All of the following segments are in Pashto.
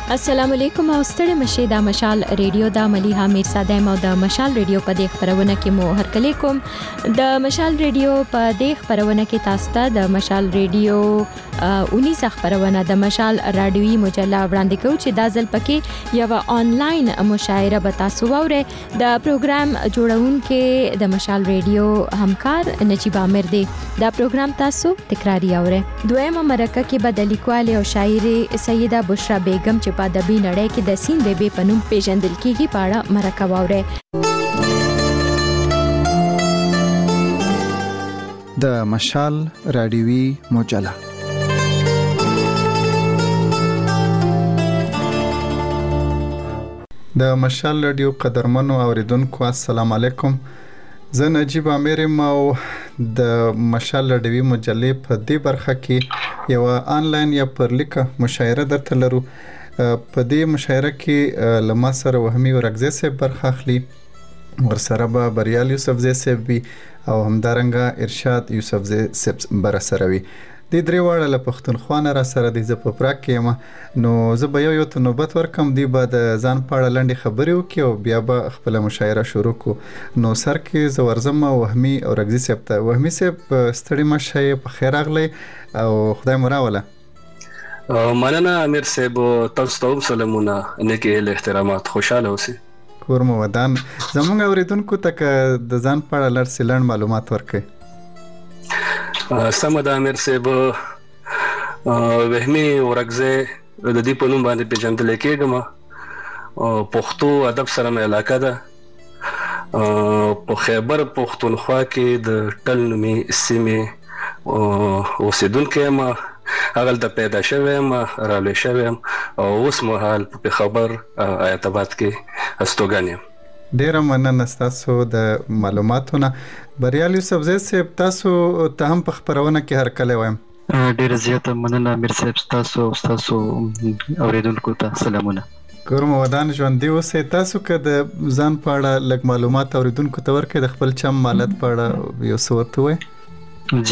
السلام علیکم او ستړي مشه د مشال ریډیو د مليحه میرزاده مو د مشال ریډیو په دې خبرونه کې مو هرکلی کوم د مشال ریډیو په دې خبرونه کې تاسو ته د مشال ریډیو 19 خبرونه د مشال رادیوي مجله وړاندې کوي چې د ځل پکې یو آنلاین مشاعره به تاسو وره د پروګرام جوړونکو د مشال ریډیو همکار نجیب عامر دی دا پروګرام تاسو تکراری اوره دویمه مرکه کې به د لیکوال او شاعر سیده بشرا بیگم چې په ادبي نړۍ کې د سین بیبي په نوم پیژندل کیږي په اړه مرکه واوره د مشال رادیوي مجله د مشال رادیو قدرمنو اوریدونکو السلام علیکم زه نجیب عامر او د مشال رادیوي مجلې په دې برخه کې یو آنلاین یا پرلیکه مشاعره درته لرو په دې مشاعره کې لمه سره وهمي ورغزه سه برخه اخلي ورسره به بریال یوسفزی سیب او همدارنګه ارشاد یوسفزی سیب بر سره وي د درې واړه له پښتونخوا نه را سره د زپ پراک کې نو زه به یو ته نوبت ورکم دی به د ځان پاړه لنډي خبرې وکي او بیا به خپل مشاعره شروع کو نو سر کې زورزم وهمي او رغزي سیب ته وهمي سیب ستړي مشه په خیر اغلی او خدای مراوله مننه امیر صاحب تاسو ته سلامونه نیکه له احترامات خوشاله اوسئ کور مو ودان زموږ اوریدونکو ته د ځان پاړه لړ سیلن معلومات ورکړي سم د امیر صاحب وهمي ورغزه د دې په نوم باندې پیژندل کېږم پښتو ادب سره مې علاقه ده په خیبر پښتونخوا کې د ټل نومي سیمې اوسیدونکو ما هغه د پیدا شوم رالوي شوم او اوس مهال په خبر آیت آباد کې استوګانیم ډیره مننه تاسو د معلوماتونه بریال یوسفزی صاحب تاسو ته هم په خبرونه کې هر کله وایم ډیره زیاته مننه امیر صاحب تاسو اوریدونکو ته سلامونه کوم ودان ژوند دی اوسه تاسو که د ځان پاړه لږ معلومات اوریدونکو ته ورکړئ د خپل چم مالت پاړه یو څه ورته وایي جی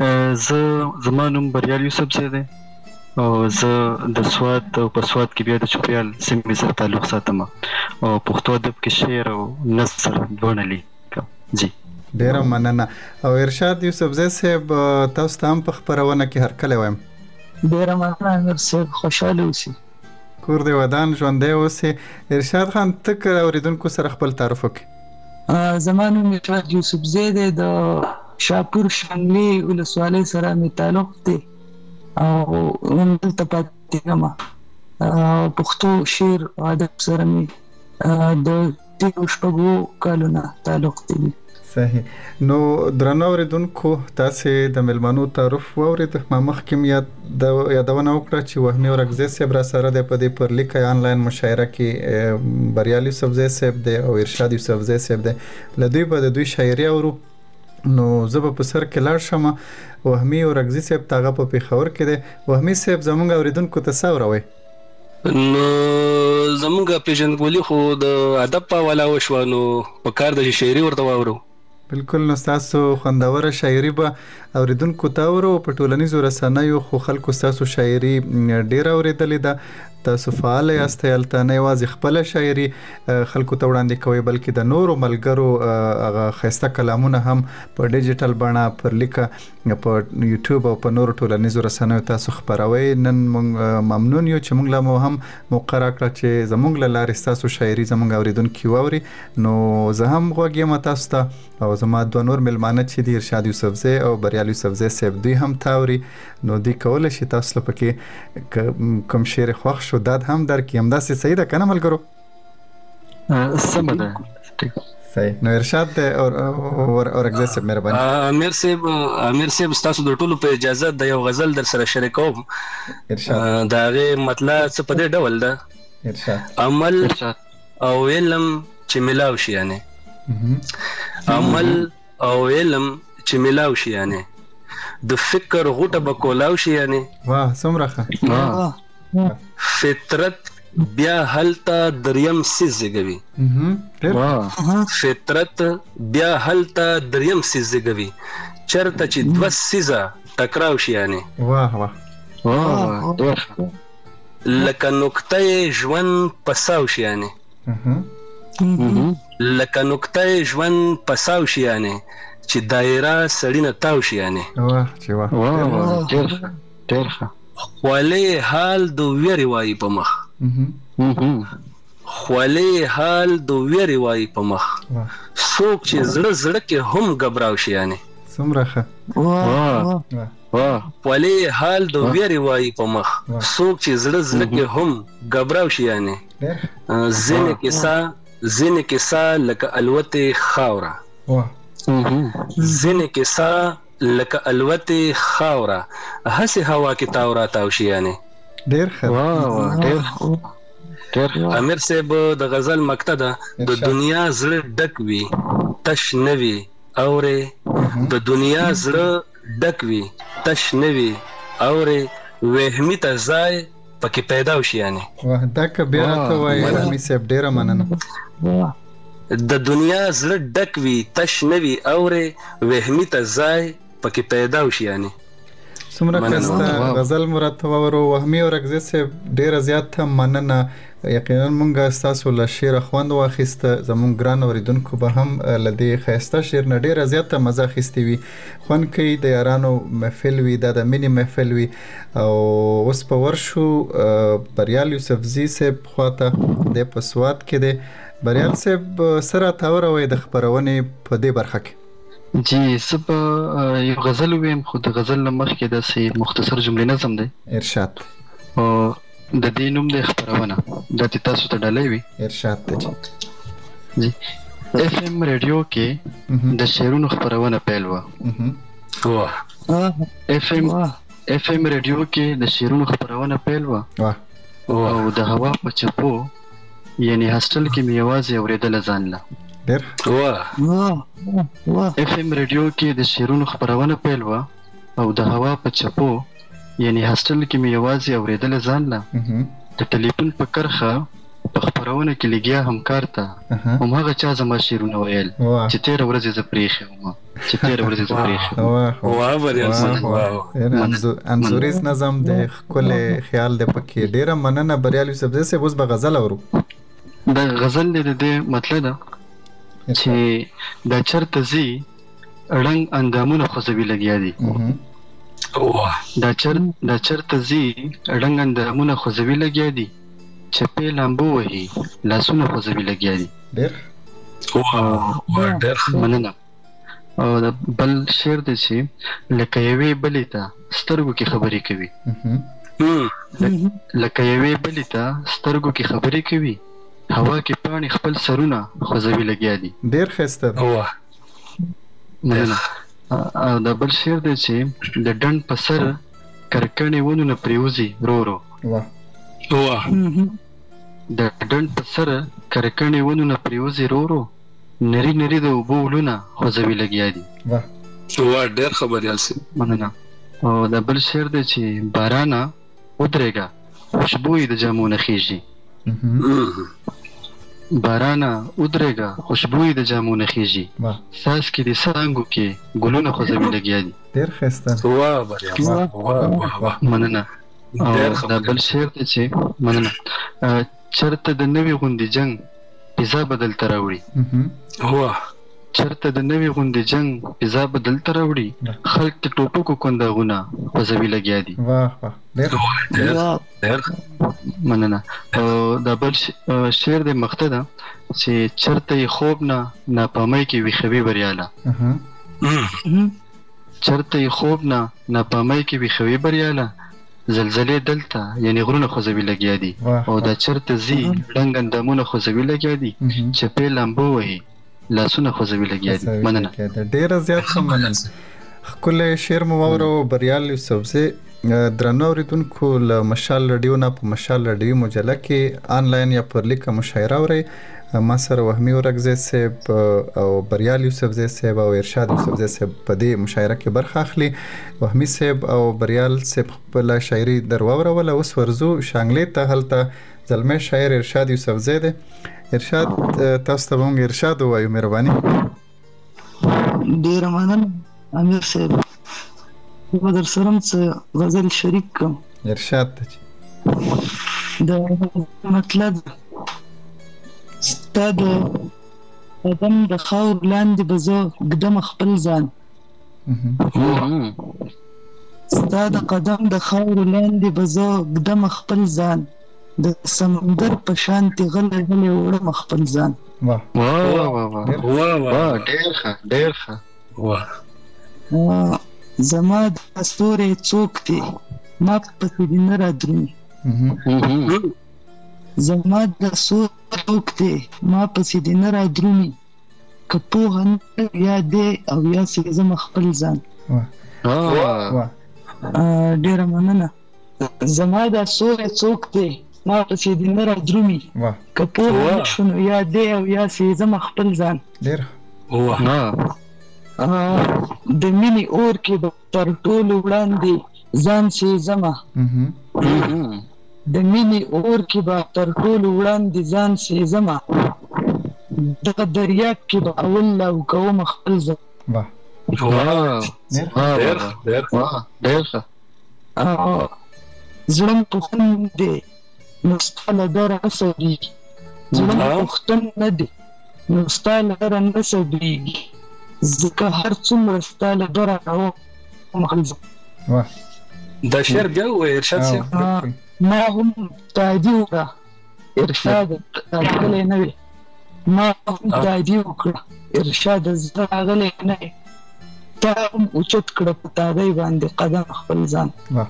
زما نوم بریال یوسفزی دی او زه د سواد او په سواد کې بیا د چوپیال سیمې سره تعلق ساتم او پښتو ادب کې شعر او نثر دونه لیکم جی ډیره مننه او ارشاد یوسفزی صاحب تاسو ته هم په خبرونه کې هر کله وایم ډیره مننه امیر صاحب خوشاله اوسئ کور دی ودان ژوند دی اوسه ارشاد خان تک اوریدونکو سره خپل تعارف وکړي زما نوم ارشاد یوسفزی دی د شاپور شنګلی ولسوالۍ سره می تعلق دی او دلته پاتې کوم پښتو شعر او ادب سره می د تیرو شپږو کلونو تعلق دی صحیح نو درنو اوریدونکو تاسو د ملمنو تعارف واورید ما مخکې یادونه وکړه چې وهمي ورغزه سیب را سره د پدې پر لیکه آنلاین مشاعره کې بریال یوسفزی صاحب دی او ارشاد یوسفزی صاحب دی لدی په دوی شاعري اورو نو زه په سر کې لاړ شم وهمي ورغزي صاحب تاغه په پیښور کې دی وهمي صاحب زموږ اوریدونکو ته ساوروي نو زموږ پیژندګولي خو د ادب په والا وشو نو په کار د شاعري ورته واورو بالکل نو تاسو خوندوره شاعري به اوریدونکو ته ورو په ټولنیزو رسنیو خو خلکو تاسو شاعري ډیر اوریدلې ده تاسو فعال یاست الته نه یوازې خپل شاعري خلکو ته وړاندې کوي بلکې د نورو ملګرو هغه خسته کلامونه هم په ډیجیټل بڼه پر لیکه په یوټیوب او په نورو ټولنیزو رسنیو تاسو خبروي نن ممنون یو چې موږ له هم مقرره کړ چې زموږ له لارې تاسو شاعري زموږ اوریدونکو واوري نو زه هم غوږیم تاسو ته او زما دوه نور ملمانه چې دی ارشاد یوسفزی او بریال یوسفزی صاحب دوی هم تاوري نو دی کول شي تاسو لپاره کوم شعر خوښ شو داد هم در کې هم داسې صحیح ده کنه ملګرو سم ده صحیح نو ارشاد او ورغزه صاحب مهرباني امیر صاحب تاسو د ټولو په اجازه د یو غزل در سره شریکوم ارشاد دا غي مطلب څه په دې ډول ده ارشاد عمل او علم چې ملاو شي یعنی عمل او علم چې ملاو شي یعنی د فکر غوټه بکولاو شي یعنی واه سمره فطرت بیا هلتا دریم سیز زګوي فطرت بیا هلتا دریم سیز زګوي چرته چې 2 سیزه ټکراو شي یعنی واه لکه نقطه ژوند په ساو شیانې لکه نقطه ژوند په ساو شیانې چې دایره سړی نه تاو شیانې ډېر ښه خولې حال د ویرې وایي په مخ خولې حال د ویرې وایي په مخ څوک چې زړه زړه کې هم غبراو شیانې څومره ښه خولې حال د ویرې وایي په مخ څوک چې زړه زړه کې هم غبراو شیانې ځینې کیسه لکه الوتې خاوره ځینې کیسه لکه الوتې خاوره هسې هوا کې تاو راتاو شیانې ډېر ښه امیر صاحب د غزل مقطع ده د دنیا زړه ډک وي تش نه وي اورې د دنیا زړه ډک وي تش نه وي اورې وهمي ته ځای پکې پیدا وشي یعنی دا که بیا راته وایي امیر صاحب ډېره مننه د دنیا زړه ډک وي تش نه وي اورې وهمي ته ځای پکې پیدا وشي یعنی څومره ښایسته غزل مو راته واورو وهمي اورکزی صاحب ډېره زیاته مننه یقینا مونږ ستاسو له شعره خوند واخیسته زموږ ګران اورېدونکو به هم له دې ښایسته شعر نه ډېره زیاته مزه اخیستې وي خوند کوي د یارانو محفل وي دا د مینې محفل وي او اوس به ورشو بریال یوسفزي صاحب خواته دی په سوات کې دی بریال صاحب څه راته وروئ د خپرونې په دې برخه کې جی زه به یو غزل ووایم خو د غزل نه مخکې داسې مختصر جملې نظم دی ارشاد د دې نوم دی خپرونه دا چې تاسو ته ډالۍ وي ارشاد دی جی اف ام ریډیو کې د شعرونو خپرونه پیل وه اف ام ریډیو کې د شعرونو خپرونه پیل وه او د هوا په چپو یعنی هاسټل کې مې یوازې اورېدله ځان له اف ام ریډیو کې د شعرونو خپرونه پیل وه او د هوا په چپو یعنی هاسټل کې مې یوازې اورېدله ځان له د ټلیفون په کرښه په خپرونه کې لګیا همکار ته همهغه چا زما شعرونه ویل چې تېره ورځ یې زه پرېښی وم انځوریز نظم دی ښکلی خیال دی پکې ډېره مننه بریال یوسفزي صاحب اوس به غزل اورو د غزل دی د دې مطلب ده چې دا چرته ځي ړنګ اندامونه خوځوي لګیا دي دا چرته ځي ړنګ اندامونه خوځوي لګیا دي چپې لامبو وهي لاسونه خوځوي لګیا دي ډېر مننه او د بل شعر دی چې لکه یوې بلې ته سترګو کې خبرې کوي لکه یوې بلې ته سترګو کې خبرې کوي هوا کې پاڼې خپل سرونه خوځوي لګیا دي ډېر ښایسته مننه او د بل شعر دی چې د ډنډ په سر کرکڼې ونو نه پرېوځي ورو ورو د ډنډ په سر کرکڼې ونو نه پرېوځي ورو ورو نری نری د اوبو ولونه خوځوي لګیا دي ډېر خبریال صاحب مننه او د بل شعر دی چې بارانه ودرېږه خوشبو یې د جامو نه خیږي بارانه ودرېږه خوشبو یې د جامو نه خیږي ساس کې د څانګو کې ګلونه خوځوي لګیا دي ډېر ښایسته مننه او د بل شعر دی چې مننه چرته د نوې غوندې جنګ فضا بدل ته راوړي چرته د نوې غوندې جنګ فضا بدل ته راوړي خلک د ټوپکو کنداغونه خوځوي لګیا دي مننه او د بل شعر دی مقطع ده چې چرته یې خوب نه ناپامۍ کې ویښوي بریاله چرته یې خوب نه ناپامۍ کې ویښوي بریاله زلزلې دلته یعنی غرونه خوځوي لګیا دي او دا چرته ځي ړنګ اندامونه خوځوي لګیا دي چپې لامبو وهي لاسونه خوځوي لګیا دي مننه ډېره زیاته مننه ښکلی شعر مو واورو بریال یوسفزي درنو اورېدونکو له مشال رادیو نه په مشال رادیو مجله کې آنلاین یا پر لیکه مشاعره اورئ ما سره وهمي اورکزی صاحب او بریال یوسفزي صاحب او ارشاد یوسفزي صاحب په دې مشاعره کې برخه اخلي وهمي صاحب او بریال صاحب خپله شاعري در واوروله اوس ورځو شانګلې ته هلته زلمی شاعر ارشاد یوسفزي دی ارشاد تاسو ته به مونږ ارشاد ووایو مهرباني ډېره مننه امیر صاحب زه به در سره څه غزل شریک کړم ارشاد ته د مطلب ستا د قدم د خاور لاندې به زه ږدم خپل ځان ستا د قدم د خاور لاندې به زه ږدم خپل ځان د سمندر په شانتې غلی غلی وړم خپل ځان. ډېر ښه. زما د ستوري څوک دی ما پسې دې نه رادرومي زما د ستوري څوک دی ما پسې دې نه رادرومي که پوهه نه یا دی او یا سېزم خپل ځان. ډېره مننه. زما د ستوري څوک دی ما پسې دې نه رادرومي که پوهه نه شو نو یا دی او یا سېزم خپل ځان. د مینې اور کې به تر ټولو وړاندې ځان سېزمه د مینې اور کې به تر ټولو وړاندې ځان سېزمه دغه دریاب کې به اول لاو کوم خپل ځان. زړه مې پوښتن دی نو ستا له دره نه صبرېږي زړه مې پوښتن نه دی نو ستا له دره نه صبرېږي ځکه هر څومره ستا له دره راوم خپل ځان. دا شعر بیا ووایه ارشاد صاحب. ما هم تادي وکړه ارشاد راغلی نه وي ما هم تادي وکړه ارشاد زه راغلی نه وي تا هم اوچت کړه په تادۍ باندې قدم خپل ځان.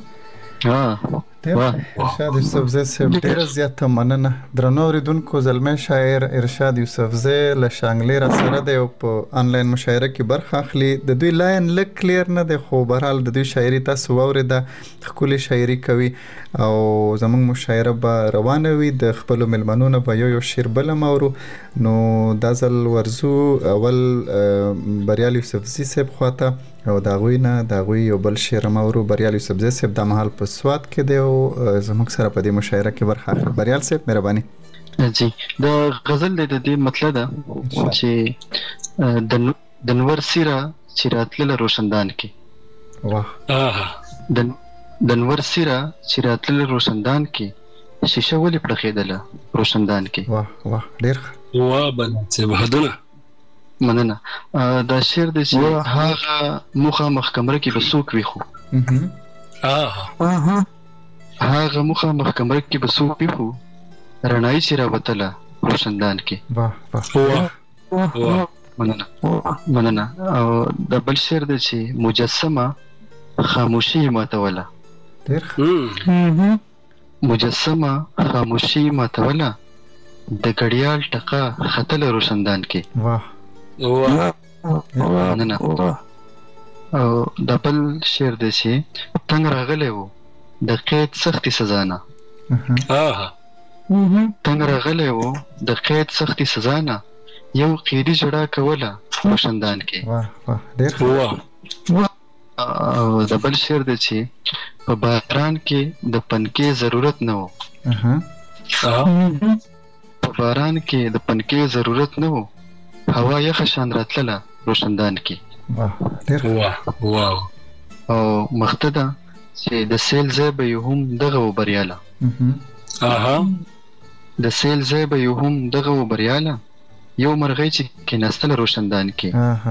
ارشاد یوسفزی صاحب ډېره زیاته مننه. درنو اورېدونکو زلمی شاعر ارشاد یوسفزی له شانګلې را سره دی او په آنلاین مشاعره کې برخه اخلي. د دوی لاین لږ کلیر نه دی خو بهرحال د دوی شاعري تاسو واورېده ښکلې شاعري کوي او زموږ مشاعره به روانه وي. د خپلو مېلمنو نه به یو شعر بل هم اورو. نو دا ځل ورځو اول بریال یوسفزي صاحب خواته او د هغوی نه د هغوی یو بل شعر هم اورو. بریال یوسفزي صاحب دا مهال په سوات کې دی او زموږ سره په دې مشاعره کې برخه اخلي. بریال صاحب مهرباني. جی د غزل د دې مطلب ده چې د نور سیره چې راتلله روشندان کې د نور سیره چې راتلله روشندان کې شیشه ولې پړخېدله روشندان کې. ډېر بهدونه مننه. دا شعر دی چې هغه مخامخ کمره کې به څوک وي خو هغه مخامخ کمره کې به څوک وي خو رڼایي چې راوتله روشندان کې. مننه. او د بل شعر دی چې مجسمه خاموشي ماتوله مجسمه خاموشي ماتوله د ګړیال ټقه ختله روشندان کې. مننه. او د بل شعر دی چې تنګ راغلی و د قید سختي سزا نه تنګ راغلی و د قید سختي سزا نه یو قیدي جړه کوله روشندان کې. او د بل شعر دی چې په باران کې د پنکې ضرورت نه و په باران کې د پنکې ضرورت نه و هوا یخه شان راتلله روشندان کې. او مخته ده چې د سیل ځای به یو هم دغه و بریاله د سیل ځای به یو هم دغه و بریاله یو مرغۍ چې کېناستله روشندان کې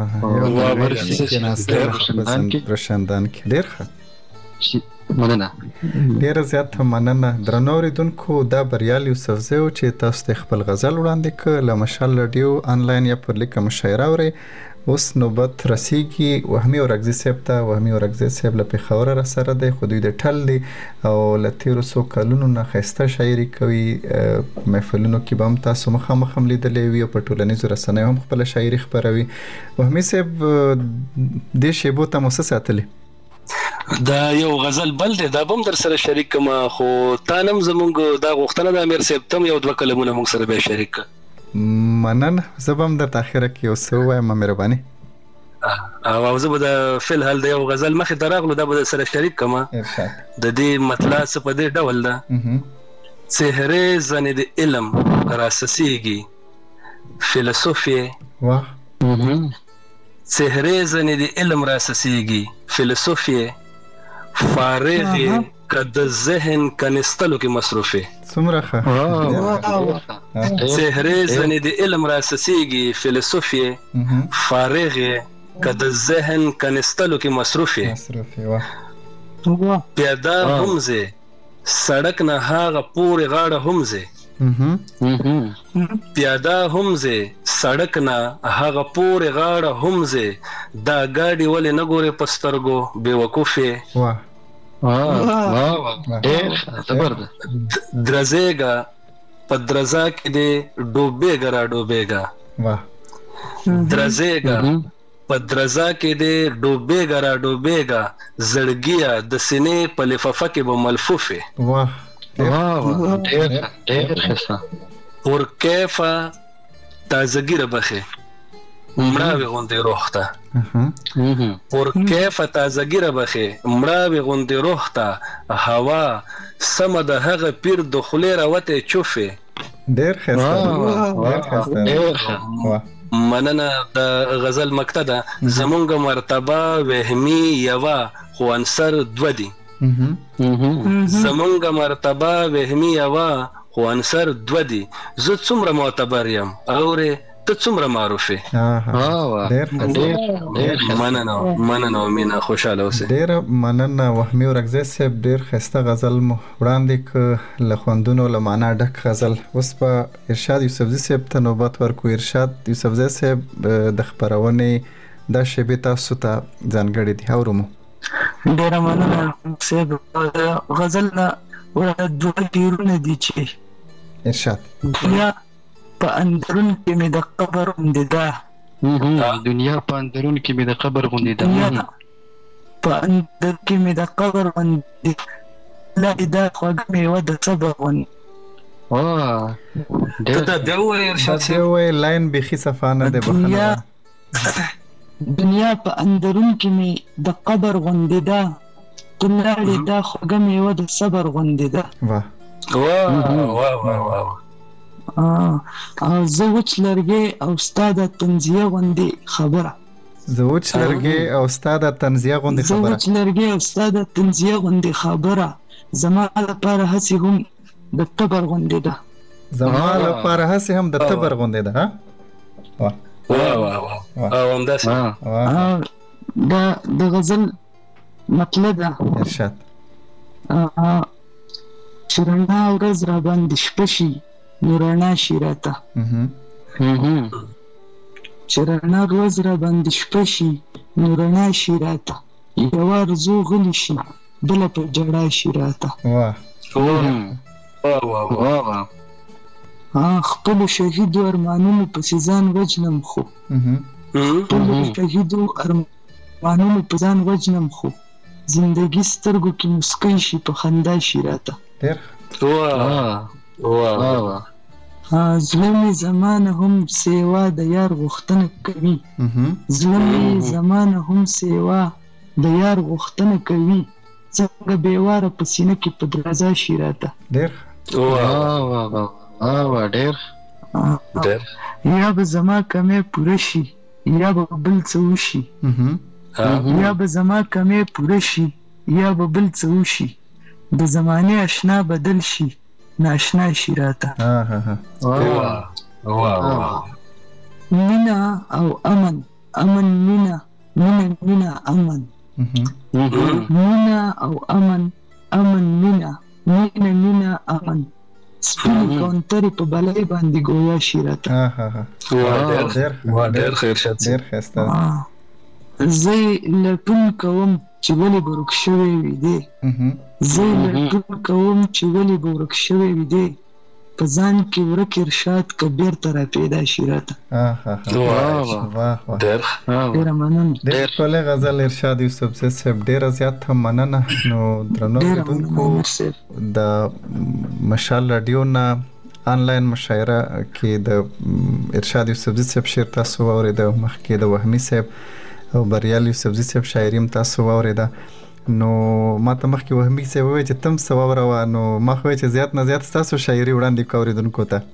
روشندان کې. ډېر ښه. مننه. ډېره زیاته مننه. درنو اورېدونکو دا بریال یوسفزی و چې تاسو ته خپل غزل وړاندې کړ له مشال راډیو آنلاین یا پر لیکه مشاعره اورئ. اوس نوبت رسیږي وهمي اورکزي صاحب ته. وهمي اورکزي صاحب له پېښوره را سره دی خو دوی د ټل دی او له تېرو څو کلونو نه ښایسته شاعري کوي. محفلونو کې به هم تاسو مخامخ هم لیدلی وي او په ټولنیزو رسنیو هم خپله شاعري خپروي. وهمي صاحب دې شیبو ته مو څه ساتلي؟ دا یو غزل بل دی دا به هم در سره شریک کړم خو تا نه هم زموږ دا غوښتنه ده امیر صاحب ته هم یو دوه کلمونه موږ سره بیا شریک کړه. مننه. زه به هم درته اخره کې یو څه ووایم مهرباني. او زه به د فی الحال د یو غزل مخې ته راغلو دا به در سره شریک کړم. د دې مطلب څه په دې ډول ده څهرې زنې د علم راسسیږي فیلسوفي څهرې زنې د علم راسسیږي فیلسوفي فارغې که د ذهن کنستلو کې مصروف یې. څومره ښه. څهرې ځنې د علم راسسیږي، فیلسوف یې، فارغ یې، که د ذهن کنستلو کې مصروف یې. پیاده هم ځې، سړک نه هاغه پورې غاړه هم ځې. پیاده هم ځې، سړک نه هغه پورې غاړه هم ځې. دا ګاډي ولې نه ګورې په سترګو، بېوقوف یې. درځېږه په درزا کې دې ډوبېږه را ډوبېږه. درځېږه په درزا کې دې ډوبېږه را ډوبېږه. زړګیه د سینې په لفافه کې به ملفوف یې. پر کیفه تازگی را بخی مړاوی غوندې روح ته. پر کیفه تازگی را بخی مړاوی غوندې روح ته. هوا سمه د هغه پیر د خولې راوتې چوفې. ډېر ښایسته. مننه. د غزل مکته ده. زمونږ مرتبه وهمي یوه خو عنصر دوه دي. زمونږ مرتبه وهمي یوه خو عنصر دوه دي. زه څومره معتبر یم اورې ته څومره معروف یې. مننه او مینه، خوشحاله اوسئ. ډېره مننه وهمي ورکزی صاحب. ډېر ښایسته غزل مو وړاندې کړ، له خوندونو له معنا ډک غزل. اوس به ارشاد یوسفزي صاحب ته نوبت ورکړو. ارشاد یوسفزي صاحب د خپرونې دا شیبې تاسو ته ځانګړې دي، اورو مو. ډېره مننه صاحب. غزل نه دوه پیرونه دي چې ارشاد. دنیا په اندرون کې مې د قبر غوندې ده. دنیا په اندرون کې مې د قبر غوندې ده. په اندر کې مې د قبر غوندې لا دا خوږه میوه د صبر غوندې. ته دا ووایې ارشاد صاحب. دا ووایې لاین بیخي صفا نه دی. بخښنه. دنیا په اندرون کې مې د قبر غوندې ده. ته لاړې دا خوږه میوه د صبر غوندې ده. زه وچ لرګی او ستا د تنزیه غوندې خبره. زه وچ لرګی او ستا د تنزیه غوندې خبره. زه وچ لرګی او ستا د تنزیه غوندې خبره. زما لپاره هسې هم د تبر غوندې ده. زما لپاره هسې هم د تبر غوندې ده. دا د غزل مطلب ده. ارشاد. چې رڼا ورځ را باندې شپه شي نو رڼا شي راته. چې رڼا ورځ را باندې شپه شي نو رڼا شي راته. یوه ارزو غلی شي بله په جړا شي راته. خپلو شهیدو ارمانونو پسې ځان وجنم خو. خپلو شهیدو ارمانونو په ځان وجنم خو. زندگی سترګو کې مسکی شي په خندا شي راته. زړه مې زمانه هم سیوا د یار غوښتنه کوي. زړه مې زمانه هم سیوا د یار غوښتنه کوي. څنګه بېواره په سینه کې په درزا شي راته. یا به زما کمې پوره شي یا به بل څه وشي. یا به زما کمې پوره شي یا به بل څه وشي. د زمانې اشنا بدل شي ناشنا شي راته. مینه او امن، امن مینه، مینه مینه امن. مینه او امن، امن مینه، مینه مینه امن. سپینې کونترې په بلای باندې ګویا شي راته. ډېر ښه ارشاد صاحب. ډېر ښایسته. زه لټون کوم چې ولې به ورک شوی وي دی. زه لټون کوم چې ولې به ورک شوی وي دی. په ځان کې ورک ارشاد که بیرته را پیدا شي راته. ډېره مننه. ډېر ښکلی غزل ارشاد یوسفزي صاحب. ډېره زیاته مننه. نو درنو اورېدونکو د مشال راډیو نه آنلاین مشاعره کې د ارشاد یوسفزي صاحب شعر تاسو واورېده. مخکې د وهمي صاحب او بریال یوسفزي صاحب شاعري هم تاسو واورېده. نو ما ته مخکې وهمي صاحب وویل چې تم څه واوروه. نو ما خو ویل چې زیات نه زیات ستاسو شاعري وړاندې کړو اورېدونکو ته.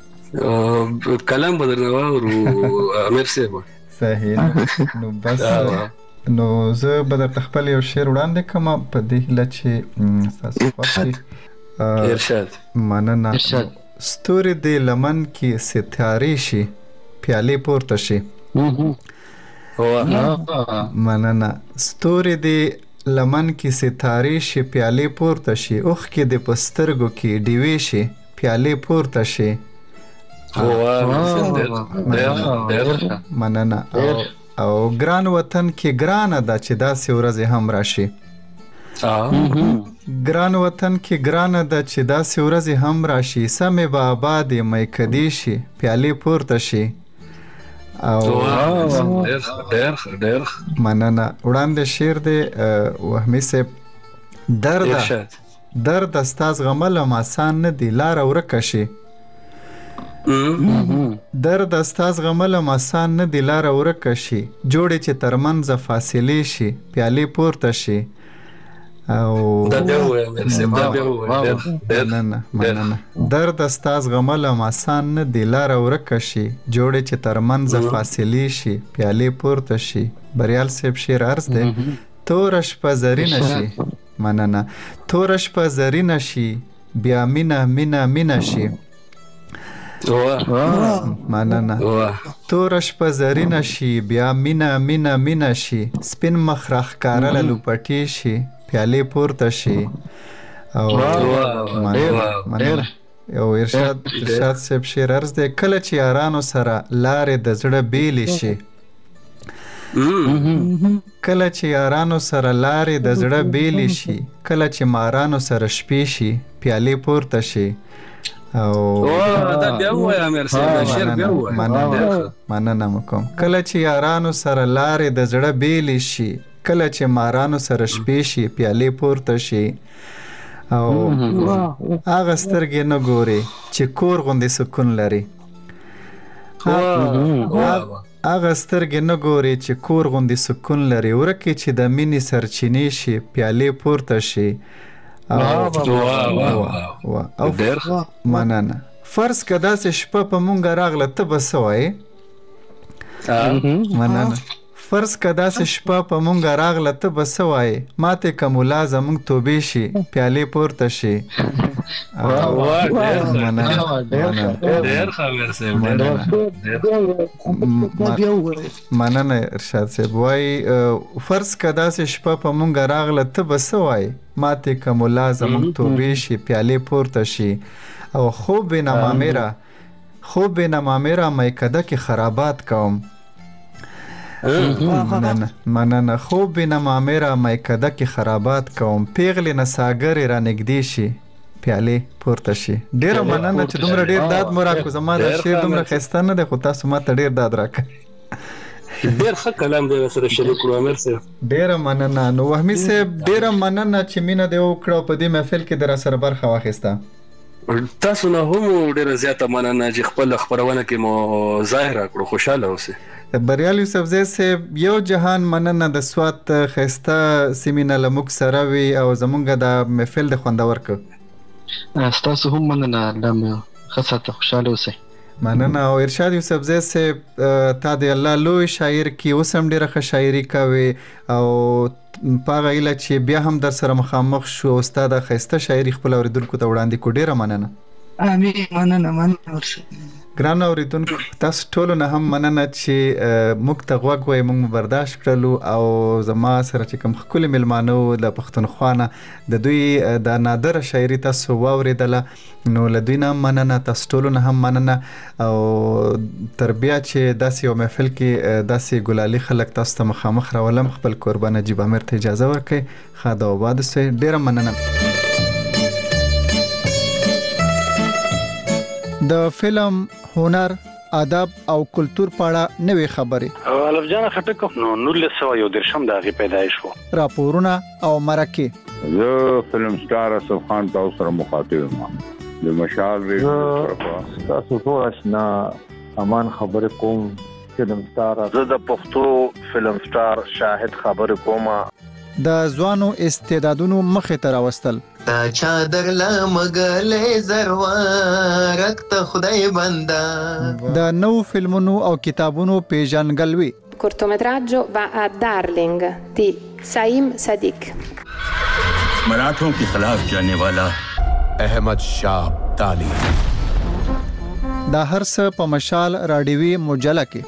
کلام به درنه واورو امیر صاحب. صحیح. نو بس نو زه به درته خپل یو شعر وړاندې کوم په دې هیله چې ستاسو خوښ شي. ارشاد. مننه. ستوري دې لمن کې ستارې شي پیالې پورته شي. مننه. ستوري دې لمن کې ستارې شي پیالې پورته شي، اوښکې دې په سترګو کې ډیوې شي پیالې پورته شي. مننه. او ګران وطن کې ګرانه ده چې داسې ورځې هم راشي. ګران وطن کې ګرانه ده چې داسې ورځې هم راشي، سمې به آبادې میکدې شي پیالې پورته شي. او مننه. وړاندې شعر دی وهمي صاحب. درد ستا زغملم آسان نه دی لاره ورکه شي. درد ستا زغملم آسان نه دی لاره ورکه شي، جوړې چې ترمنځه فاصلې شي پیالې پورته شي. او مننه. درد ستا زغملم آسان نه دی لاره ورکه شي، جوړې چې ترمنځه فاصلې شي پیالې پورته شي. بریال صاحب شعر عرض دی. توره شپه زرینه شي. مننه. توره شپه زرینه شي بیا مینه مینه مینه شي. مننه. توره شپه زرینه شي بیا مینه مینه مینه شي، سپین مخ راښکاره له لوپټې شي پیالې پورته شي. او مننه. او ارشاد صاحب شعر عرض دی. کله چې یارانو سره لارې د زړه بیلې شي، کله چې یارانو سره لارې د زړه بیلې شي، کله چې مارانو سره شپې شي پیالې پورته شي. او دا بیا وای امیر صاحب شعر بیا وای. مننه مکم. کله چې یارانو سره لارې د زړه بیلې شي، کله چې مارانو سره شپې شي پیالې پورته شي. او هغه سترګې نه ګوري چې کور غوندې سکون لري. هغه سترګې نه ګوري چې کور غوندې سکون لري، ورکې چې د مینې سرچینې شي پیالې پورته شي. مننه. فرض که داسې شپه په مونږه راغله ته به څه وایې؟ مننه. فرض که داسې شپه په مونږه راغله ته به څه وایې؟ ماتې که ملا زمونږ توبې شي پیالې پورته شي. مننه. ارشاد صاحب وایي فرض که داسې شپه په مونږه راغله ته به څه وایې؟ ماتې که ملا زمونږ توبې شي پیالې پورته شي. او خوب بینما میرا میکده کې خرابات کوم. مننه. خوب بینما میرا میکده کې خرابات کوم، پیغلې نڅاګرې را نږدې شي پیالې پورته شي. ډیره مننه چې دومره ډیر داد مو راکړو. زما دا شعر دومره ښایسته نه دی خو تاسو ماته ډیر داد راکړئ. ډیر ښه کلام دی سره شریک کړو امیر صاحب. ډیره مننه. نو وهمي صاحب ډیره مننه چې مینه دې وکړه په دې محفل کې در سره برخه واخیسته. تاسو نه هم ډیره زیاته مننه چې خپل خبرونه کې مو ظاهر کړو. خوشاله اوسئ. بریال یوسفزی صاحب یو جهان مننه د سوات ښایسته سیمې نه له موږ سره وي او زمونږ د محفل د خوندور کړ. ستاسو هم مننه. ښه ساته خوشاله اوسئ. مننه. او ارشاد یوسفزی صاحب تا د الله لوی شاعر کې اوس هم ډیره ښه شاعري کوي او په هغه هیله چې بیا هم در سره مخامخ شو او ستا د ښایسته شاعري خپل اورېدونکو ته وړاندې کړو. ډیره مننه. امين. مننه. ګران اوریدونکو تاسو ټولو نه هم مننه چې موږ ته غوږ وای، موږ برداشت کړلو او زما سره چې کوم ښکلي میلمانه وو د پښتونخوا نه د دوی د نادره شاعري تاسو واورېدله، نو له دوی نه هم مننه، تاسو ټولو نه هم مننه. او تر بیا چې داسې یو محفل کې داسې ګلالي خلک تاسو ته مخامخ راولم، خپل کوربه نجیب امیر ته اجازه ورکړئ. ښه د آباد اوسئ. ډېره مننه. د فلم، هنر، ادب او کلتور په اړه نوې خبرې. الف جان خټک نو 1913 د هغه پیدایش وو. راپورونه او مرکه. زه فلم سٹار اسف خان تاسو سره مخاطب یم. د مشال ریډیو تاسو ټول آشنا امان خبرې کوم. فلم سٹار زه د پښتو فلم سٹار شاهد خبرې کوم. د ځوانو استعدادونو مخې ته راوستل. تا چادر لمغلې زروارک ته خدای بندا. د نو فلمونو او کتابونو پیژنګلوي. cortometraggio va a Darling di Saim Sadiq. मराठों के खिलाफ जाने वाला अहमद शाह अब्दाली। دا هر څه په مشال راډیوي مجله کې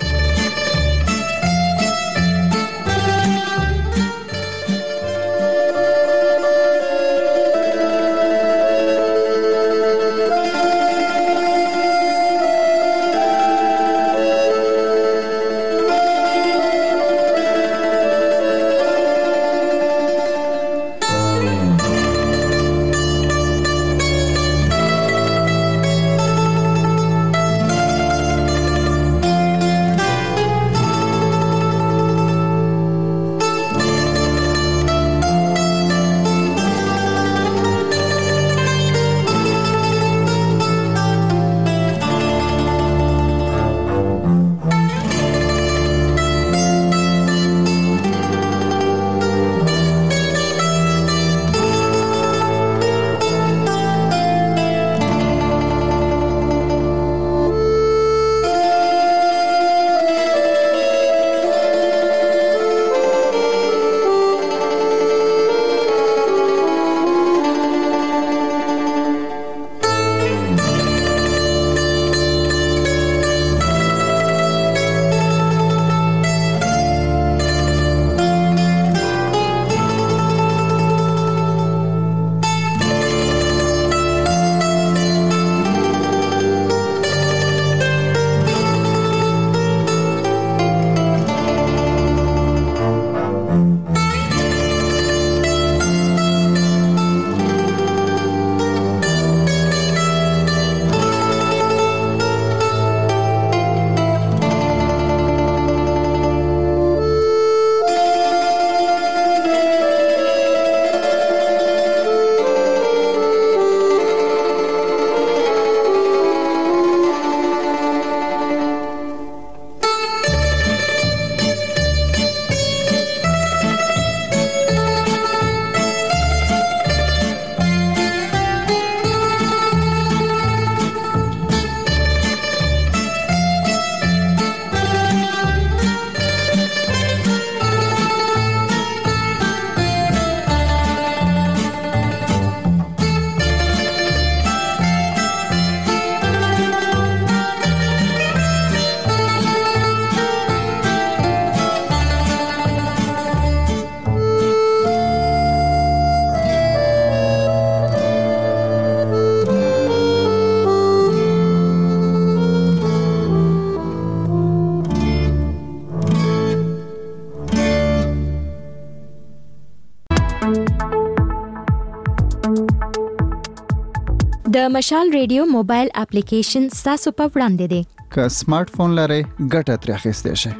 د مشال ریډیو موبایل اپلیکیشن تاسو په وړاندې دی. که سمارټ فون لرئ ګټه ترې اخیستی شئ.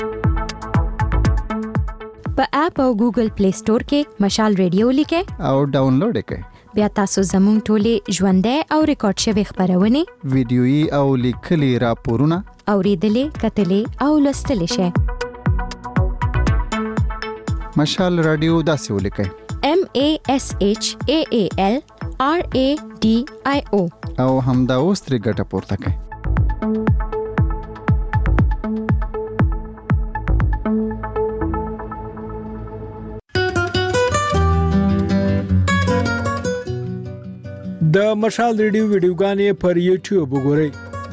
په اپ او ګوګل پلی سٹور کې مشال ریډیو لیکئ او ډاونلوډ یې کړئ. بیا تاسو زموږ ټولې ژوندۍ او ریکارډ شوې خبرونه ویډیويي او لیکلي راپورونه اوریدلې کتلې او لوستلې شئ. مشال رادیو داسې ولیکئ: MASHAALRADIO او همدا اوس ترې ګټه پورته کړئ. د مشال ریډیو ویډیوګانې پر یوټیوب وګورئ.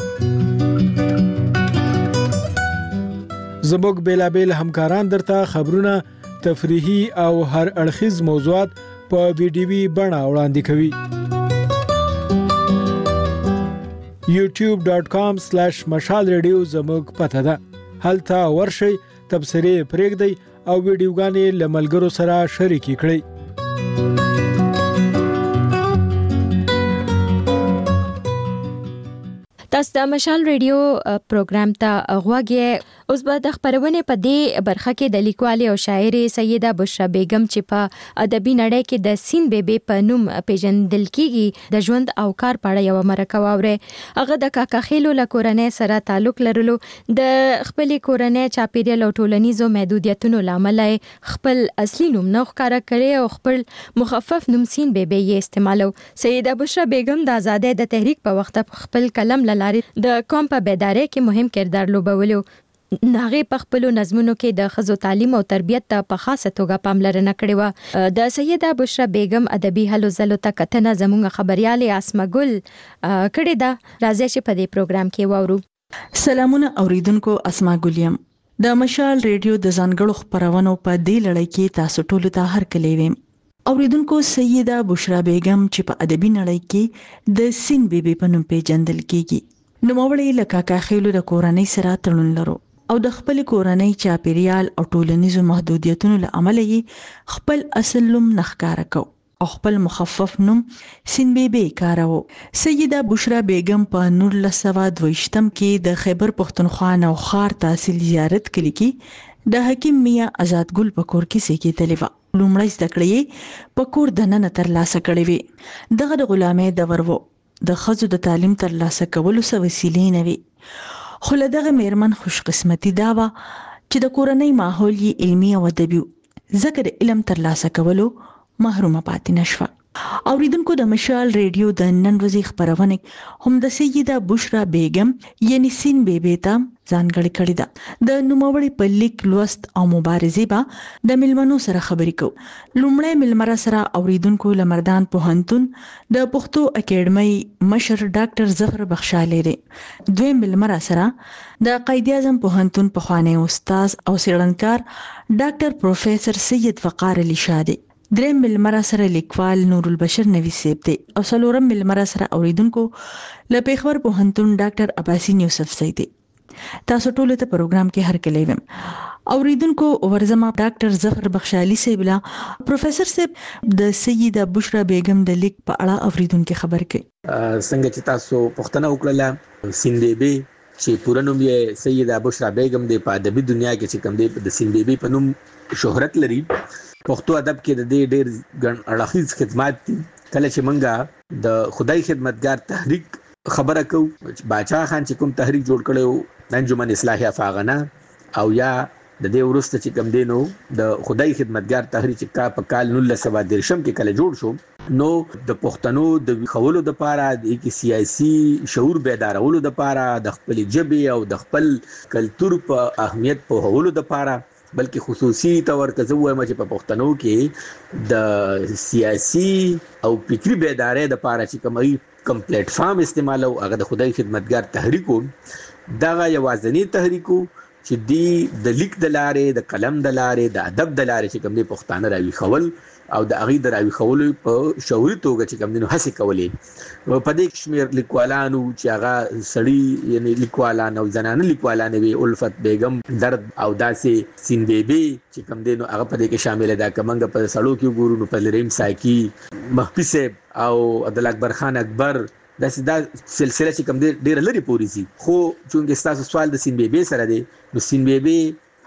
زموږ بیلابیل همکاران درته خبرونه، تفریحي او هر اړخیز موضوعات په ویډیوي بڼه وړاندې کوي. youtube.com/mashalradio زموږ پته ده. هلته ورشئ، تبصرې پرېږدئ او ویډیوګانې له ملګرو سره شریکې کړئ. تاسو د مشال ریډیو پروګرام ته غوږ یې. اوس به د خبرونه په دې برخه کې د لیکوالې او شاعره سیده بشرا بیگم چې په ادبي نړۍ کې د سین بیبي په نوم پیژندل کیږي د ژوند او کار په اړه یو مرکه واوري. هغه د کاکا خېلو له کورنۍ سره تعلق لرلو، د خپل کورنۍ چاپیریال او ټولنیزو محدودیتونو لامل خپل اصلي نوم نه ښکارا کړي او خپل مخفف نوم سین بیبي یې استعمالو. سیده بشرا بیگم د آزادۍ د تحریک په وخت خپل کلم لاره د قوم په بیدارۍ کې مهم کردار لوبولو. ناغه په خپل نظمونو کې د خزو تعلیم او تربیت ته په خاصه توګه پاملرنه کړې و. د سیده بشرا بیگم ادبي هلو زلو ته کتنه زموږ خبرياله اسما ګل کړې ده. راځي چې په دې پروګرام کې وورو. سلامونه اوریدونکو، اسما ګلیم د مشال ریډیو د ځانګړو خبرونو په دې لړۍ کې تاسو ټول ته هرکلی ویم. اوریدونکو، سیده بشرا بیگم چې په ادبي نړۍ کې د سین بیبي په نوم پیژندل کیږي، نوموړې له کاکا خیلو د کورنۍ سره تړون لرو او د خپل کورنۍ چاپیریال او ټولنیزو محدودیتونو له امله یې خپل اصل نوم نخکاره کو او خپل مخفف نوم سین بیبي کارو. سیده بشرا بیگم په 1922 کې د خیبر پښتونخوا نوخار تحصیل زیارت کلی کې د حکیم میا آزاد ګل په کور کې سېکېدلې وه. لومړی زده کړې په کور دننه ترلاسه کړې وې. دغه د غلامۍ دور و، د ښځو د تعلیم ترلاسه کولو څه وسیلې نه وې، خو له دغه میرمن خوش قسمتي دا وه چې د کورنۍ ماحول یې علمي او ادبي و، ځکه د علم ترلاسه کولو محرومه پاتې نشوه. اوریدونکو، د مشال ریډیو د نن ورځې خبرونه هم د سیده بشرا بیگم یعنی سین بیبي ته ځانګړې کړې ده. د نوموړې په لیک، لوست او مبارزې به د ملمنو سره خبرې کوو. لومړی ملمره سره اوریدونکو لمردان پوهنتون د پښتو اکیډمۍ مشر ډاکټر ظفر بخشالی دی. دویم ملمره سره د قائد اعظم پوهنتون پخوانی استاد او څېړنکار ډاکټر پروفیسور سید وقار علي شاه دی. دریم ملمره سره لیکوال نور البشر نوی سیب دی او څلورم ملمره سره اوریدونکو له پېښور پوهنتون ډاکټر عباسین یوسف زئی دی. تاسو ټول ته پروګرام کې هرکلی ویم. اوریدونکو، ورزما ډاکټر ظفر بخشالی صاحب لا پروفیسور صاحب د سیده بشرا بیگم د لیک په اړه اوریدونکو خبر کړي. څنګه چې تاسو پوښتنه وکړه، سین بیبي چې پوره نوم یې سیده بشرا بیگم دی، په ادبي دنیا کې چې کوم دی د سین بیبي په نوم شهرت لري. پښتو ادب کې د دې ډېر ګڼ اړخیز خدمات دي. کله چې منګه د خدای خدمتګار تحریک خبره کوو، باچا خان چې کوم تحریک جوړ کړی انجمن اصلاح افاغنا، او یا د دې وروسته چې کوم دی نو د خدای خدمتګار تحریک چې په کال 1913 کې کله جوړ شو، نو د پښتنو د ویښولو دپاره، د کې سیاسي شعور بیدارولو دپاره، د خپل ژبې او د خپل کلتور په اهمیت پوهولو دپاره، بلکې خصوصي تور که زه وایم چې په پښتنو کې د سیاسي او فکري بیدارۍ دپاره چې کوم پلیټ فارم استعمالو، هغه د خدای خدمتګار تحریکو. دغه یوازینی تحریکو چې دی د لیک د لارې، د قلم د لارې، د ادب د لارې چې کوم دی پښتانه راویښول او د هغې د راویښولو په شعوري توګه چې کوم دی نو هڅې کولې. په دې شمېر لیکوالانو چې هغه سړي یعنی لیکوالان او زنانه لیکوالانې وي، الفت بیگم، درد او داسې سین بیبي چې کوم دی نو هغه په دې کې شامله ده. که موږ په سړو کې وګورو نو په رحیم ساقي، محفي صاحب او عبدالله اکبر خان اکبر، داسې دا سلسله چې کوم دی ډېره لرې پورې ځي. خو چونکې ستاسو سوال د سین بیبي سره دی، نو سین بیبي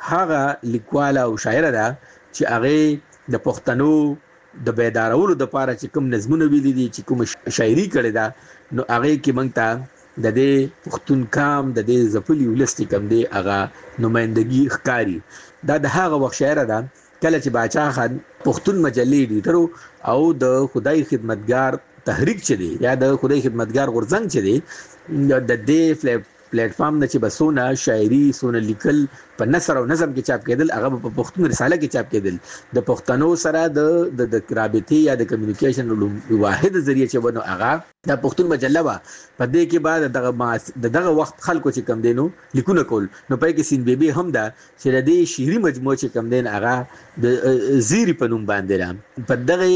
هغه لیکواله او شاعره ده چې هغې د پښتنو د بیدارولو دپاره چې کوم نظمونه ویلي دي، چې کوم شاعري کړې ده، نو هغې کې موږ ته د دې پښتون کام، د دې ځپلي ولس چې کوم دی هغه نمایندګي ښکاري. دا د هغه وخت شاعره ده کله چې باچا خان پښتون مجلې ایډیټر او د خدای خدمتګار تحریک چې دی یا د خدای خدمتګار غورځنګ چې دی، د دې پلیټ فارم نه چې به څونه شاعري، څونه لیکل په نثر او نظم کې چاپ کېدل، هغه په پښتون رساله کې چاپ کېدل. د پښتنو سره د رابطې یا د کمیونیکیشن واحد ذریعه چې ونه هغه د پښتون مجله وه. په دې کې بعد دغه وخت خلکو چې کم دی نو لیکونه کول، نو پای کې سین بیبي هم ده چې د دې شعري مجموعه چې کم دی هغه د زیري په نوم باندې ده. په دغه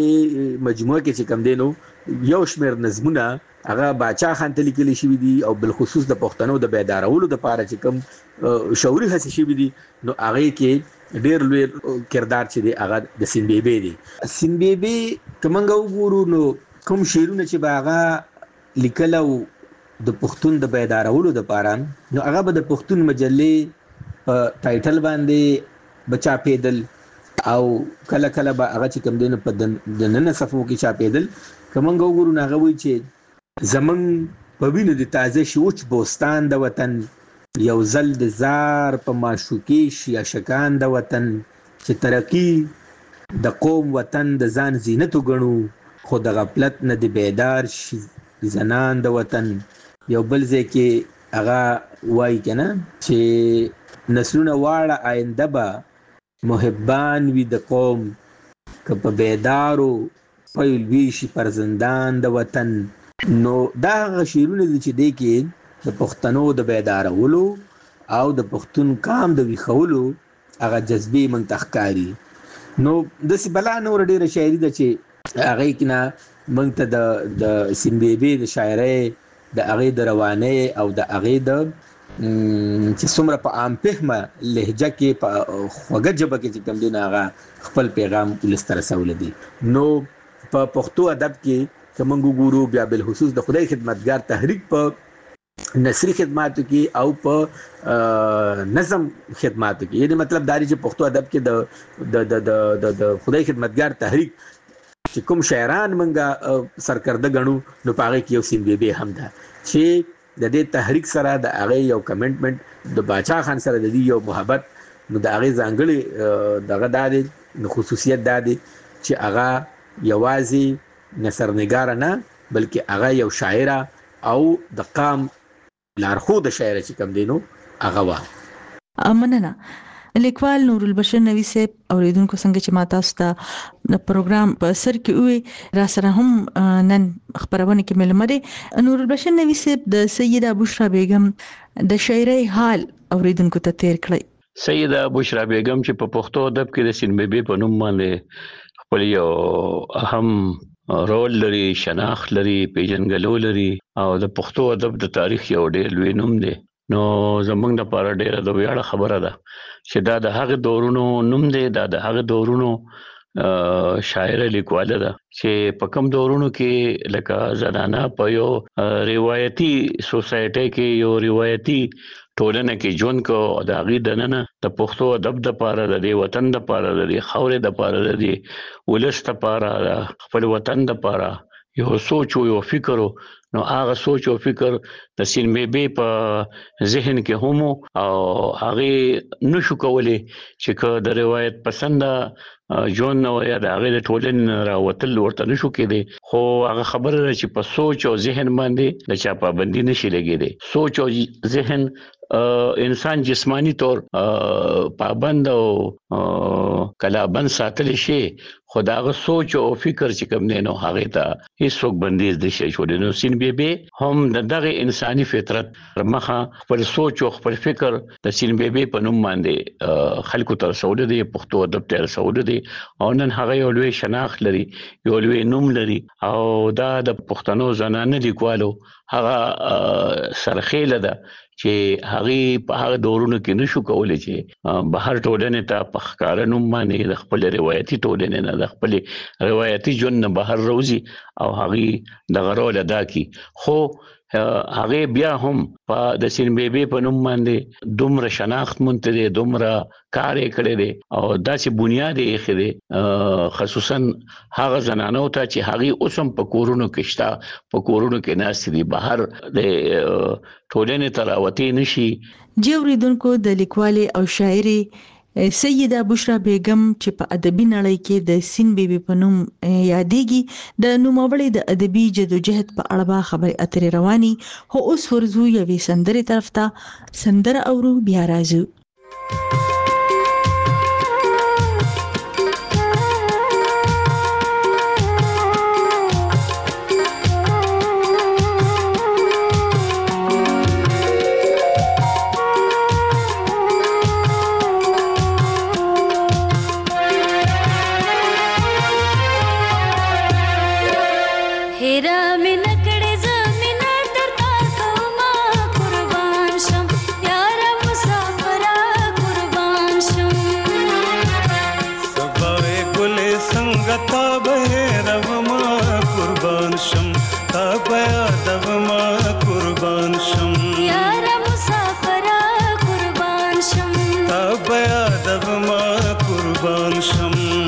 مجموعه کې چې کم دی نو یو شمېر نظمونه هغه باچا خان ته لیکلي شوي دي او بالخصوص د پښتنو د بیدارولو دپاره چې کوم شعوري هڅې شوي دي، نو هغې کې ډېر لوی کردار چې دی هغه د سین بیبي دی. سین بیبي که موږ وګورو نو کوم شعرونه چې به هغه لیکل او د پښتون د بیدارولو دپاره، نو هغه به د پښتون مجلې په ټایټل باندې به چاپېدل او کله کله به هغه چې کوم دی نو په دننه صفحو کې چاپېدل. که موږ وګورو نو هغه وایي چې زمونږ په وینو د تازه شوچ بوستان د وطن، یو ځل د زار په معشوقې شي عاشقان د وطن، چې ترقي د قوم وطن د ځان زینتو ګڼو، خو د غفلت نه د بیدار شي زنان د وطن. یو بل ځای کې هغه وایي کنه چې نسلونه واړه آینده به محبان وي د قوم که په بیدارو پیل وي شي پر زندان د وطن. نو دا هغه شعرونه دي چې دی کې د پښتنو د بیدارولو او د پښتون قام د ویښولو هغه جذبې موږ ته ښکاري. نو داسې بلا نور ډېره شاعري ده چې هغې کې نه موږ ته د سیمبیبې د شاعرۍ د هغې د روانۍ او د هغې د چې څومره په عام فهمه لهجه کې په خوږه ژبه کې چې کوم دی نو هغه خپل پیغام ولس ته رسولی دی. نو په پښتو ادب کې که موږ وګورو بیا بالخصوص د خدای خدمتګار تحریک په نثري خدماتو کې او په نظم خدماتو کې، یعنی مطلب دا دی چې پښتو ادب کې د خدای خدمتګار تحریک چې کوم شاعران موږ سرکرده ګڼو نو په هغې کې یو سیمبیبې هم ده چې د دې تحریک سره د هغې یو کمنټمنټ د باچا خان سره د دې یو محبت، نو د هغې ځانګړې دغه دا دی نو خصوصیت دا دی چې هغه یوازې نثرنګاره نه بلکې هغه یو شاعره او د قام لارښوده شاعره چې کوم دی نو هغه وه. مننه. لیکوال نور البشر نوی صاحب، اوریدونکو څنګه چې ما تاسو ته د پروګرام په سر کې وی را سره هم نن خبرونه کې ملمه دي. نور البشر نوی صاحب د سیده بشرا بیگم د شاعرۍ حال اوریدونکو ته تیر کړی. سیده بشرا بیگم چې په پښتو ادب کې د سینبیبي په نوم باندې خپل یو اهم رول لري، شناخت لري، پیژنګلو لري او د پښتو ادب د تاریخ یو ډېر لوی نوم دی. نو زمونږ لپاره ډېره د ویاړ خبره ده چې دا د هغه دورونو نوم دی، دا د هغه دورونو شاعره لیکواله ده چې په کوم دورونو کې لکه زنانه په یو روایتي سوسایټي کې یو روایتي ټولنه کې ژوند کو او د هغې دننه د پښتو ادب دپاره د دې وطن دپاره د دې خاورې دپاره د دې ولس دپاره د خپل وطن دپاره یو سوچ او یو فکر، نو هغه سوچ او فکر د سینبیبې په ذهن کې هم او هغې نشو کولی چې که د روایت پسنده ژوند نه یا د هغې د ټولنې راوتل ورته نشو کېدی، خو هغه خبره ده چې په سوچ او ذهن باندې د چا پابندي نشي لګېدی. سوچ او ذهن انسان جسمانی طور پابند او کلابند ساتلی شي، خو د هغه سوچ او فکر چې کوم دی نو هغې ته هېڅوک بندیز نشي ایښودی. نو سینبیبې هم د دغه انساني فطرت پر مخه خپل سوچ او خپل فکر د سینبیبې په نوم باندې خلکو ته رسولی دی، پښتو ادب ته رسولی دی او نن هغه یو لوی شناخت لري، یو لوی نوم لري او دا د پښتنو زنانه لیکوالو هغه سرخیله ده چې هغې په هغه دورونو کې نشو کولی چې بهر ټولنې ته په ښکاره نوم باندې د خپل روایتي ټولنې نه د خپل روایتي ژوند نه بهر روزي او هغې دغه رول ادا کړي. خو هغې بیا هم په د سینبیبې په نوم باندې دومره شناخت مونته دی، دومره کار یې کړی دی او داسې بنیاد یې ایښی دی خصوصا هغه زنانو ته چې هغې اوس هم په کورونو کې شته، په کورونو کې ناستې دي، بهر د ټولنې ته راوتې نشي. جی اوریدونکو، د لیکوالې او شاعرې سیده بشرا بیگم چې په ادبي نړۍ کې د سینبیبې په نوم یادېږي، د نوموړې د ادبي جدوجهد په اړه به خبرې اترې رواني. خو اوس ورځو یوې سندرې طرف ته. سندره اورو بیا راځو. شم.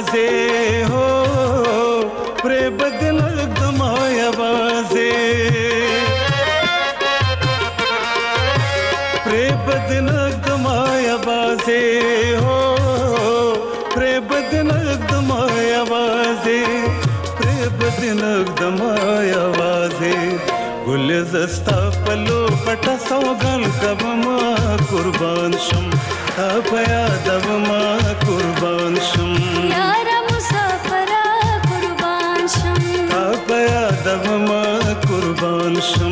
आवाज़े हो प्रे बदन दमाय आवाज़े प्रे बदन दमाय आवाज़े हो प्रे बदन दमाय आवाज़े प्रे बदन दमाय आवाज़े गुल जस्ता पलो पटा सौगल कब माँ कुर्बान शम तापया दब माँ कुर्बान शम यारा मुसाफरा कुर्बान शम तापया दब माँ कुर्बान शम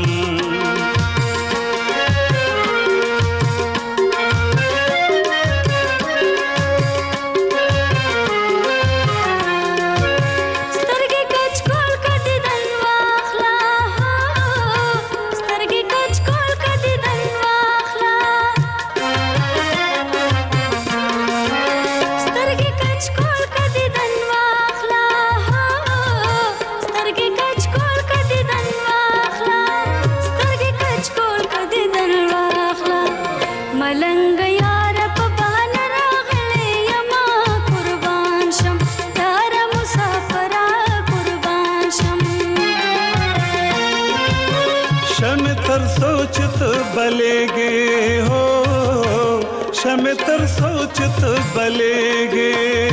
सोचत बलेगे हो शम तर सोचत बलेगे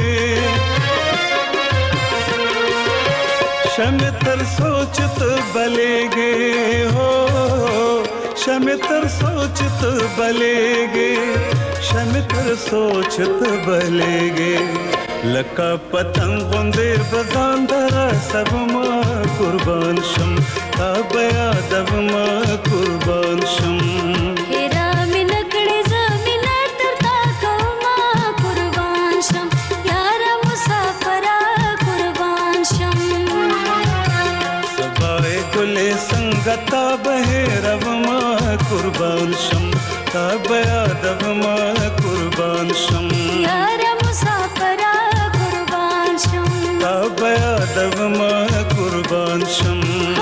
शम तर सोचत बलेगे हो शम तर सोचत बलेगे शम तर सोचत बलेगे लका पतंग बंदे बजान दरा सब माँ कुर्बान शम ताबया दब माँ कुर्बान शम हेरा मिनकड़े ज़मीना तरता कौमा कुर्बान शम यारा मुसाफरा कुर्बान शम सबाए गुले संगता बहे रब माँ कुर्बान शम ताबया दब माँ कुर्बान शम यारा मुसाफरा कुर्बान शम ताबया दब माँ कुर्बान शम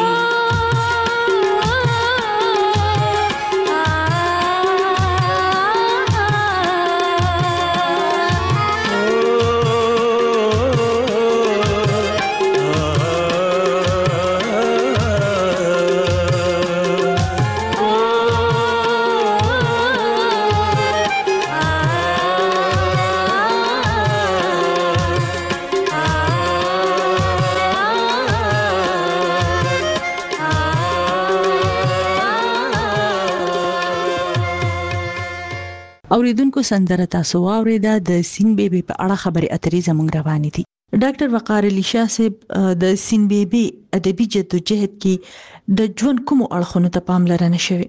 اوریدونکو سندره تاسو واوریده د سین بیبي په اړه خبرې اترې زموږ روانې دي. ډاکټر وقار علي شاه صاحب د سین بیبي ادبي جدوجہد کې د ژوند کوم اړخونو ته پاملرنه شوې؟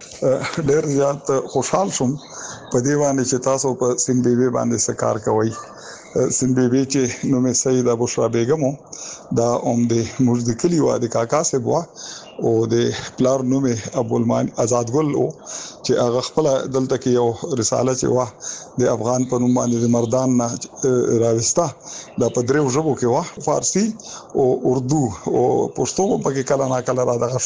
ډېر زیات خوشحال شوم په دې باندې چې تاسو په سین بیبي باندې څه کار کوئ. سین بیبي چې نومې سیده بشرا بیگم دا د موږ د کلي و د کاکا صاحب و او د پلار نومې ابوالمان آزادګل او چې هغه خپل دلته کې یو رساله چې و د افغان په نوم باندې د مردان نه راوسته د پدریو ژبو کې و فارسی او اردو او پښتو په کې کله نا کله را دغه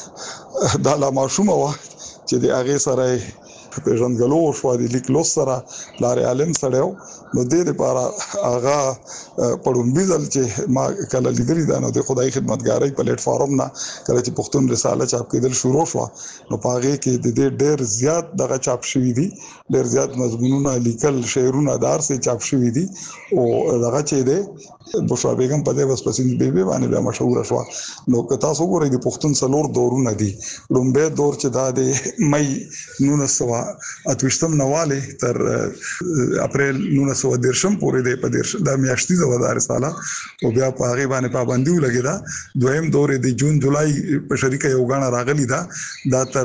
شو دا لا ماشومه و چې د هغه سره په ژوندګلو شو د لیک لوس سره لار عالم سره نو د دې لپاره هغه پړومبي ځل چې ما کله لیدلی دا نو د خدای خدمتګارۍ پلیټ فارم نه کله چې پښتون رساله چاپ کېدل شروع شو نو پاغه کې د دې ډېر زیات دغه چاپ شوی دي ډېر زیات مضمونونه لیکل شعرونه دار سي چاپ شوی دي او دغه چې ده بشرا بیگم په دې وسپسین بیبي باندې بیا مشهور شو نو که تاسو ګورئ د پښتون څلور دورونه دي لومبه دور چې دا د مې 1928 نواله تر اپریل 1913 پورې د پدیش د میاشتې د ودار ساله او بیا په هغه باندې پابندي ولګیدا. دویم دور د جون جولای په شریکه یو غاڼه راغلی دا تر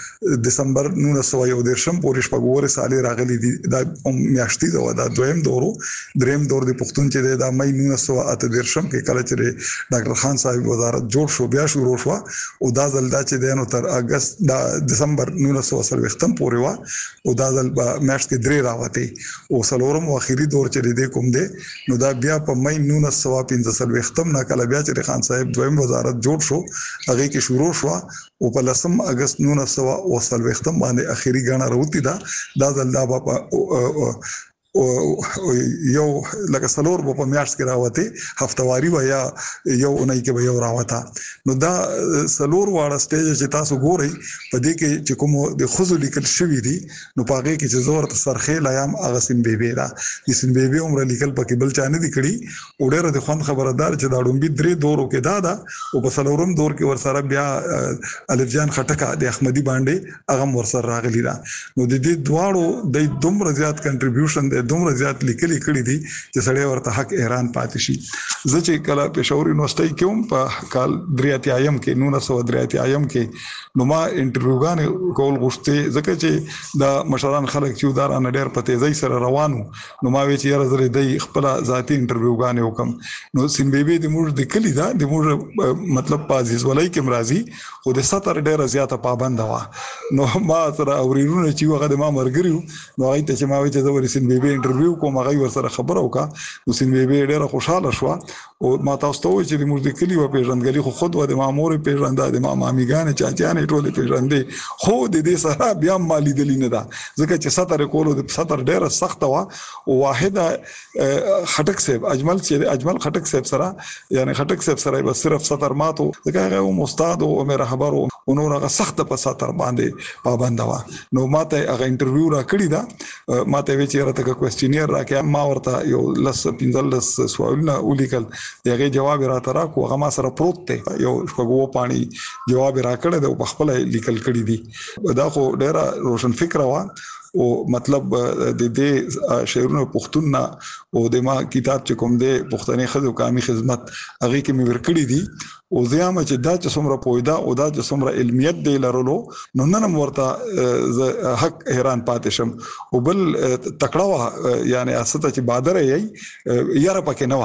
دسمبر 1913 پورې شپږور سالې راغلی دي د میاشتې د ودار. دویم دورو دریم دور د پښتون چې د مې 1913 کې کله چې ډاکټر خان صاحب وزارت جوړ شو بیا شروع شو او دا ځل دا چې د نو تر اگست د دسمبر 1940 پورې وا او دا ځل په میاشت کې درې راوته او سلورم اخیری دور چې د کوم دی نو دا بیا په مې 1915 نه کله بیا چې خان صاحب دویم وزارت جوړ شو هغه کې شروع شو او په 10 اگست 1940 باندې اخیری غاڼه راوتی دا ځل دا په یو لکه سلور په میاشت کې راوته هفتواری و یا یو اونۍ کې به یو راوته. نو دا سلور واړه سټیج چې تاسو ګورئ په دې کې چې کوم د خوځو لیکل شوی دي نو پاګه کې چې زور سرخې لایم اغه سین بیبي دا د سین بیبي عمر لیکل پکې بل چانه دي کړي وړه د خوان خبردار چې دا ډومبي درې دورو کې دا او په سلورم دور کې ورسره بیا الف جان خټکا د احمدي باندې اغه ورسره راغلی دا. نو د دې دواړو د دومره زیات کنټریبیوشن د دومره زیات لیکلي کړي دي چې سړی ورته حق حیران پاتې شي. زه چې کله پېښور یونیورسيټي کې هم په کال 1983 کې 1983 کې نو ما انټرویوګان کول غوښتي ځکه چې دا مشران خلک چې وداران ډېر په تیزی سره روانو نو ما وی چې یاره زره د خپل ذاتی انټرویوګان وکم. نو سین بیبي د موږ د کلی دا د موږ مطلب پازیز ولای کې مرضی خو د 70 ډېر زیاته پابند و. نو ما سره اورېرونه چې هغه د ما مرګریو نو هغه ته چې ما وی چې زه ور سین بیبي انټرویو کوم هغه ور سره خبره وکا. نو سین بیبي ډېر خوشاله شو او ما تاسو ته وی چې د موږ د کلی و پیژندګلی خو خود و د مامور پیژنده د ما مامیګان چاچانه ټول پیژندې خو د دې سره بیا مالی دلی نه دا ځکه چې 70 کولو د 70 ډېر سخت و او واحده خټک صاحب اجمل خټک صاحب سره یعنی خټک صاحب سره بس صرف 70 ماتو ځکه هغه استاد او مې رهبر او نور هغه سخت په 70 باندې پابند و. نو ماته هغه انټرویو را کړی دا ماته وی چې راته کوېسچنیر راکې ما ورته یو لس پینځلس سوالونه ولیکل دغه جواب راته راکو هغه ما سره پروت دی یو شپږو پانی جواب راکړی دی په خپل لیکل کړی دی. دا خو ډیره روشن فکر و او مطلب د دې شعرونو پښتون او د ما کتاب چې کوم دی پښتني خزو کامي خدمت هغه کې مې ورکړی دي او زیامه چې دا چې څومره پویدا او دا چې څومره علمیت دی لرلو نو نن ورته حق حیران پاتې شم. او بل تکړه یعنی استه چې بادر یې یاره پکې نه و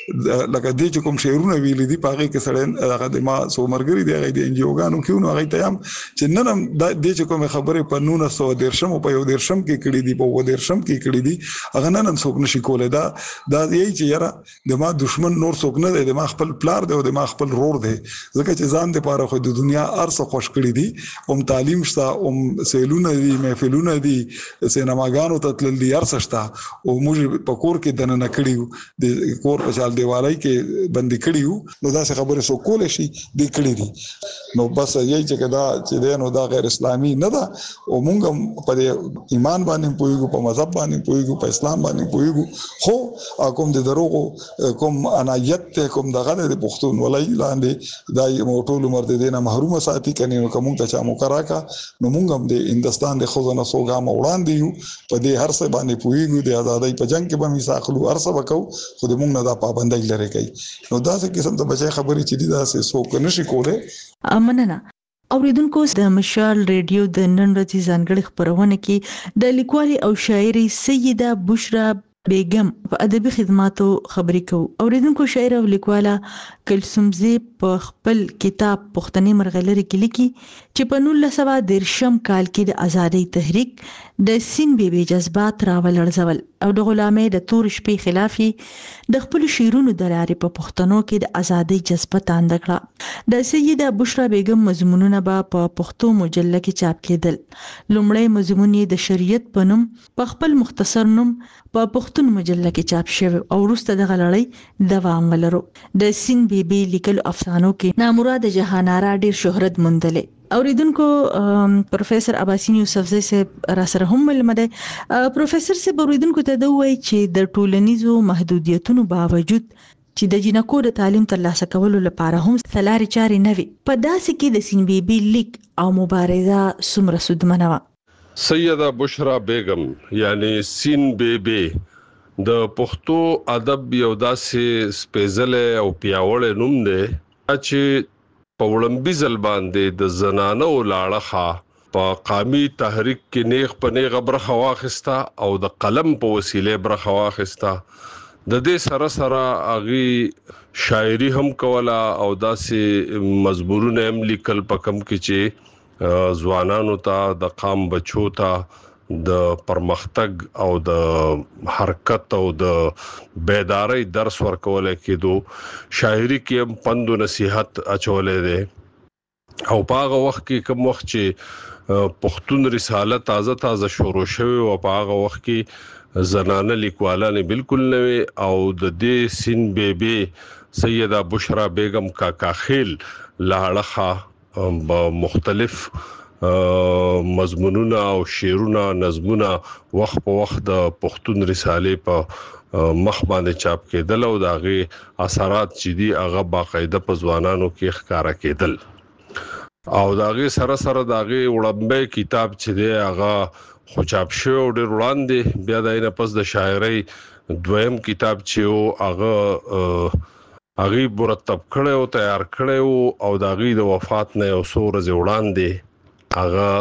لکه دې چې کوم شعرونه ویل دي پاګه کې سره هغه د ما سو مرګري دی هغه د انجیوګانو کې نو هغه ته هم چې نن دې چې کوم خبره په 1913 په یو درشم کې کړي دي په و درشم کې کړي دي هغه نن څوک نشي کولای دا یی چې یاره د ما دشمن نور څوک نه دی د ما خپل پلار دی او د ما خپل رور دی ځکه چې ځان د پاره خو د دنیا ارسه خوش کړي دي هم تعلیم شته هم سیلونه دي محفلونه دي سینماګانو ته تلل دي ارسه شته او موږ په کور کې دنه کړیو د کور په چال دیوالای کې بندي کړیو نو دا څه خبره سو کول شي د کړی دي. نو بس یی چې دا چې نو دا غیر اسلامي نه ده او موږ په ایمان باندې پویګو په مذهب باندې پویګو په اسلام باندې پویګو خو کوم د دروغو کوم انایت کوم دغه د پښتون ولای لاندې دای موټول عمر د دینه محروم ساتي کني نو کوم ته چا مکراکا نو موږ هم د هندستان د خوځنه سوګام وړاندې یو په دې هر څه باندې پویګو د ازادۍ په جنگ کې به میساخلو هر څه وکاو خو د موږ نه دا پابندۍ لري کوي. نو دا څه قسم ته بچي خبرې چې دي دا څه سوک نشي کوله. امننه اوریدونکو د مشال ریډیو د نن ورځې ځانګړي خبرونه کې د لیکوالي او شاعري سیده بشرا بیگم په ادبي خدماتو خبرې کوو. اوریدونکو شاعر او لیکواله کلثومزی په خپل کتاب پښتني مرغلري کې لیکي چې په 1913 کال کې د ازادۍ تحریک د سین بیبي جذبات راولړزول او د غلامۍ د تور شپې خلافي د خپل شعرونو د لارې په پښتنو کې د ازادۍ جذبه تاند کړه. د سیده بشرا بیگم مضمونونه په پښتو مجله کې چاپ کېدل. لومړی مضمون یې د شریعت په نوم په خپل مختصر نوم په پښتون مجله کې چاپ شوی او وروسته د غلړۍ دوام ولرو. د سین بیبي لیکلو افسانو کې نامراد جهانارا ډیر شهرت موندلې. اوریدونکو پروفیسور عباسین یوسفزئی صاحب را سره هم ملمده. پروفیسور صاحب اوریدونکو ته دوی چې د ټولنیزو محدودیتونو باوجود چې د جنکو د تعلیم ترلاسه کولو لپاره هم ثلاري چاري نه وي په داسې کې د سین بیبي لیک او مبارزه څومره سودمنه وه. سیده بشرا بیگم یعنی سین بیبي د پښتو ادب یو داسې سپیڅلی او پیاوړی نوم دی چې په وړاندې ځل باندې د زنانو لاړخه په قامي تحریک کې نیغ په نیغ برخه واخیسته او د قلم په وسیله برخه واخیسته. د دې سره سره اغي شاعري هم کوله او داسې مزبورونه هم لیکل په کم کې چې ځوانانو ته د قام بچو ته د پرمختګ او د حرکت او د بیداری درس ورکول کېدو. شاعري کې هم پند او نصيحت اچولې ده او په هغه وخت کې کوم وخت چې پښتون رساله تازه شروع شوی او په هغه وخت کې زنانه لیکوالانه بالکل نوې او د دې سین بیبي سیده بشرا بیگم کاکا خیل لاړه مختلف مضمونونه او شعرونه نظمونه وخت په وخت د پښتون رساله په مخ باندې چاپ کېدل او داغه اثرات چې دي هغه باقاعده په ځوانانو کې ښکارا کېدل او داغه سره داغه وړاندې کتاب چې دی هغه خو چاپ شو ډېر وړاندې بیا داینه پس د شاعرۍ دویم کتاب چې هغه مرتب کړي او تیار کړي او داغه د وفات نه او سورز وړاندې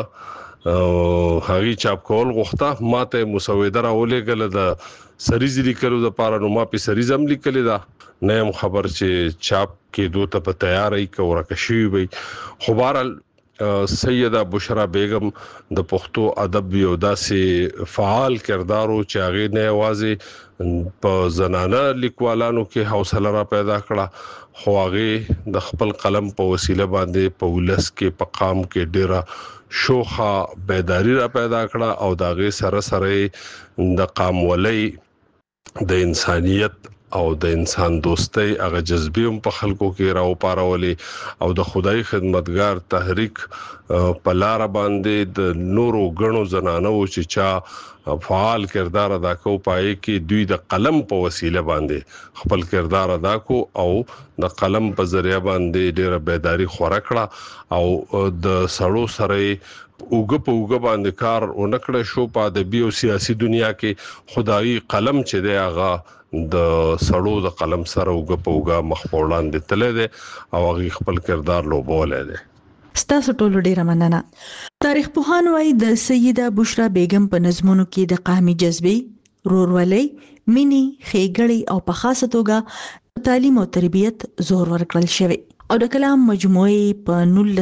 هغه چاپ کول غوښته ماته مسوده راولېګل د سریز لیکلو د پاره نو ما په سریزم لیکل دا نیم خبر چې چاپ کې دوه ته په تیاری کورکه شي وي خو بهرال سیده بشرا بیگم د پښتو ادب یو داسې فعال کردارو چې هغه نه आवाज په زنانه لیکوالانو کې حوصله را پیدا کړه خو هغه د خپل قلم په وسیله باندې په ولس کې په قام کې ډیره شوخه بیداری را پیدا کړه او داغه سره د قام ولای د انسانيت او د انسان دوستۍ هغه جذبه په خلکو کې راو پارولې او د خدای خدمتګار تحریک په لار باندې د نورو غنو زنانو چې چا فعال کردار ادا کو پای کې دوی د قلم په وسیله باندې خپل کردار ادا کو او د قلم په ذریعہ باندې ډېر بیداری خوره کړه او د سړو سره اوګه باندې کار ونکړه شو په ادبي او سیاسي دنیا کې خدای قلم چې دی هغه د سړو د قلم سره اوګه مخپوړان دي تل دي او هغه خپل کردار لوبولې دي ستاسو ټولو ډیره مننه تاریخ پوهان وايي د سیده بشرا بیگم په نظمونو کې د قومي جذبې رورولۍ مینی خېګړې او په خاصه توګه تعلیم او تربیت زور ورکړل شوی او د کلام مجموعه په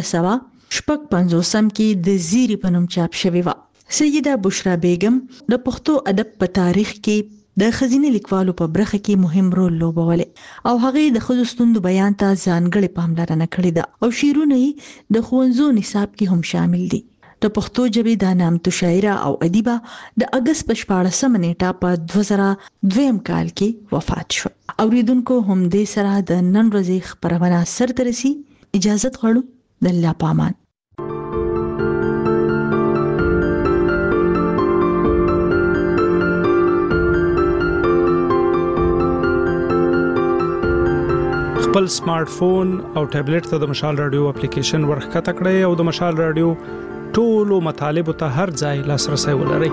1950 کې د زیری په نوم چاپ شوی و سیده بشرا بیگم د پښتو ادب په تاریخ کې د خزینه لیکوالو په برخه کې مهم رول لوبولې او هغه د خود ستوندو بیان ته ځانګړې پاملرنه کړې ده او شعرونه د ښوونځو نصاب کې هم شامل دي د پښتو ژبې د نامتو شاعره او ادیبه د اگست په 14 نیټه په 2002 کال کې وفات شو اوریدونکو هم دې سره د نن ورځې خبرونه سره رسي اجازه غواړو د الله پامان خپل سمارټ فون او ټابلیټ ته د مشال رادیو اپلیکیشن ورخته کړئ او د مشال رادیو ټولو مطالبه ته هر ځای لاسرسي ولرئ.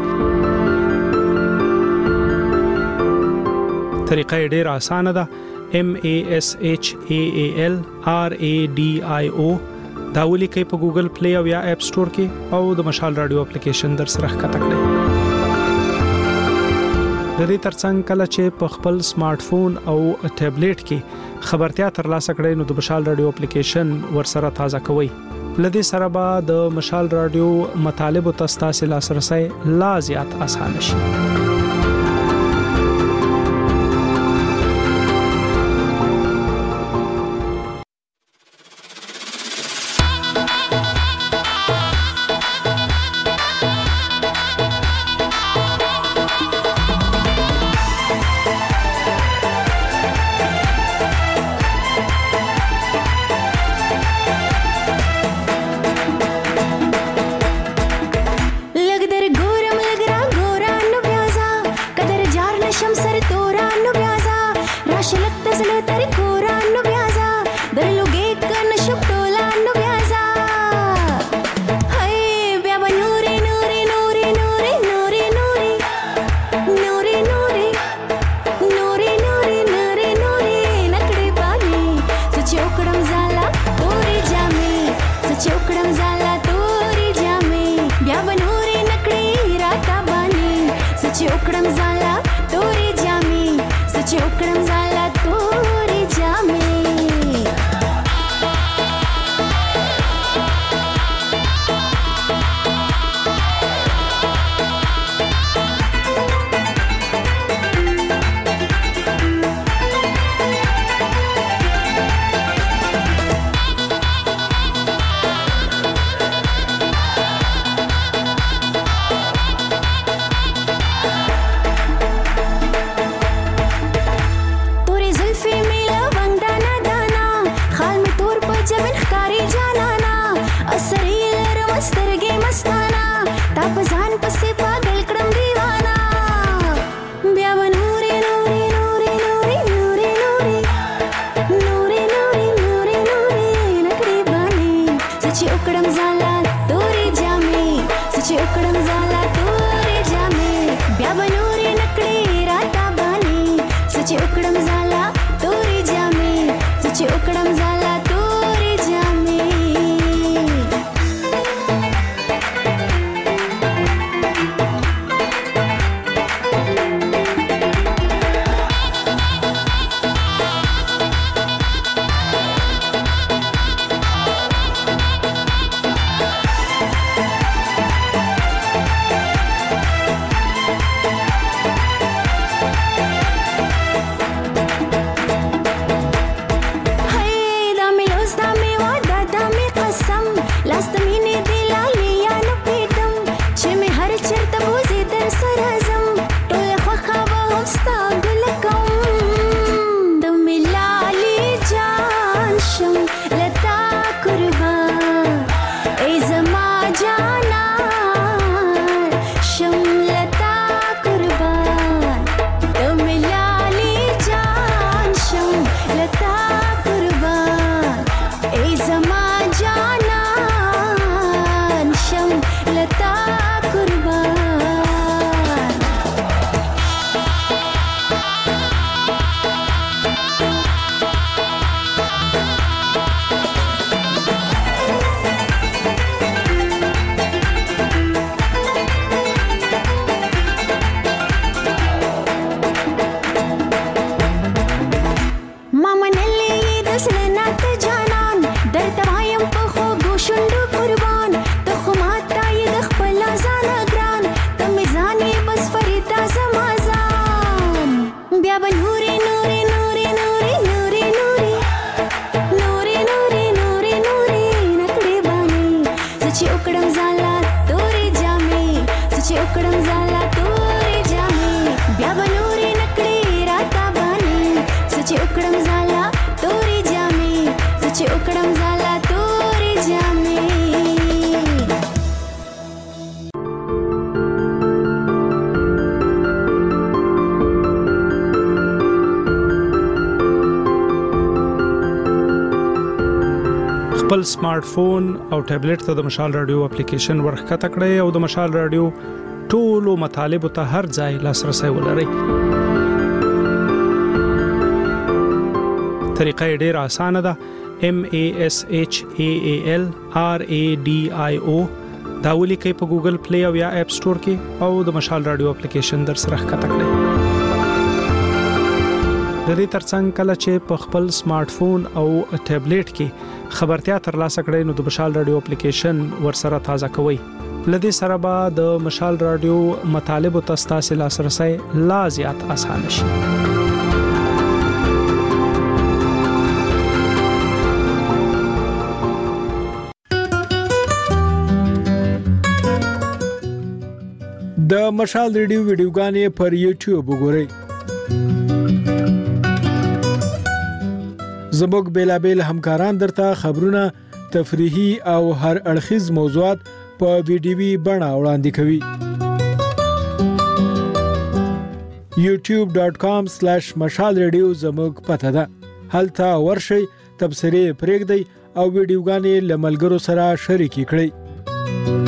طریقه ډیره اسانه ده. MASHAALRADIO دا ولیکئ په ګوګل پلی او یا اپ سٹور کې او د مشال رادیو اپلیکیشن در سره ښکته کړئ. د دې ترڅنګ کله چې په خپل سمارټ فون او ټابلیټ کې خبرتیا ترلاسه کړئ نو د مشال رادیو اپلیکیشن ورسره تازه کوئ. لدې سره به د مشال رادیو مطالب او تاسو لاسرسي لا زیات اسانه شي. داسې پاگل کړم دیوانا بیا به نورې نورې نورې نورې نورې نورې نورې نورې نورې نورې نکړې باندې زه چې وکړم ځاله تورې جامې زه چې وکړم ځاله تورې جامې بیا به نورې نکړې راته باندې زه چې وکړم ځاله تورې جامې زه چې وکړم ځاله تورې جامې خپل سمارټ فون او ټابلیټ ته د مشال رادیو اپلیکیشن ورخکته کړئ او د مشال رادیو ټولو مطالب ته هر ځای لاسرسي ولرئ. طریقه ډېره اسانه ده. MASHAALRADIO دا ولیکئ په ګوګل پلی او یا اپ سٹور کې او د مشال رادیو اپلیکیشن در سره ښکته کړئ. د دې ترڅنګ کله چې په خپل سمارټ فون او ټابلیټ کې خبرتیا ترلاسه کړئ نو د مشال رادیو اپلیکیشن ورسره تازه کوئ. لدې سره به د مشال رادیو مطالب او تاسو لاسرسي لا زیات اسانه شي. د مشال ریډیو ویډیوګانې پر یوټیوب وګورئ. زموږ بیلابل همکاران درته خبرونه، تفریحي او هر اړخیز موضوعات په ویډیوي بڼه وړاندې کوي. youtube.com/mashalradio زموږ پته ده. هلته ورشئ، تبصرې پرېږدئ او ویډیوګانې له ملګرو سره شریکې کړئ.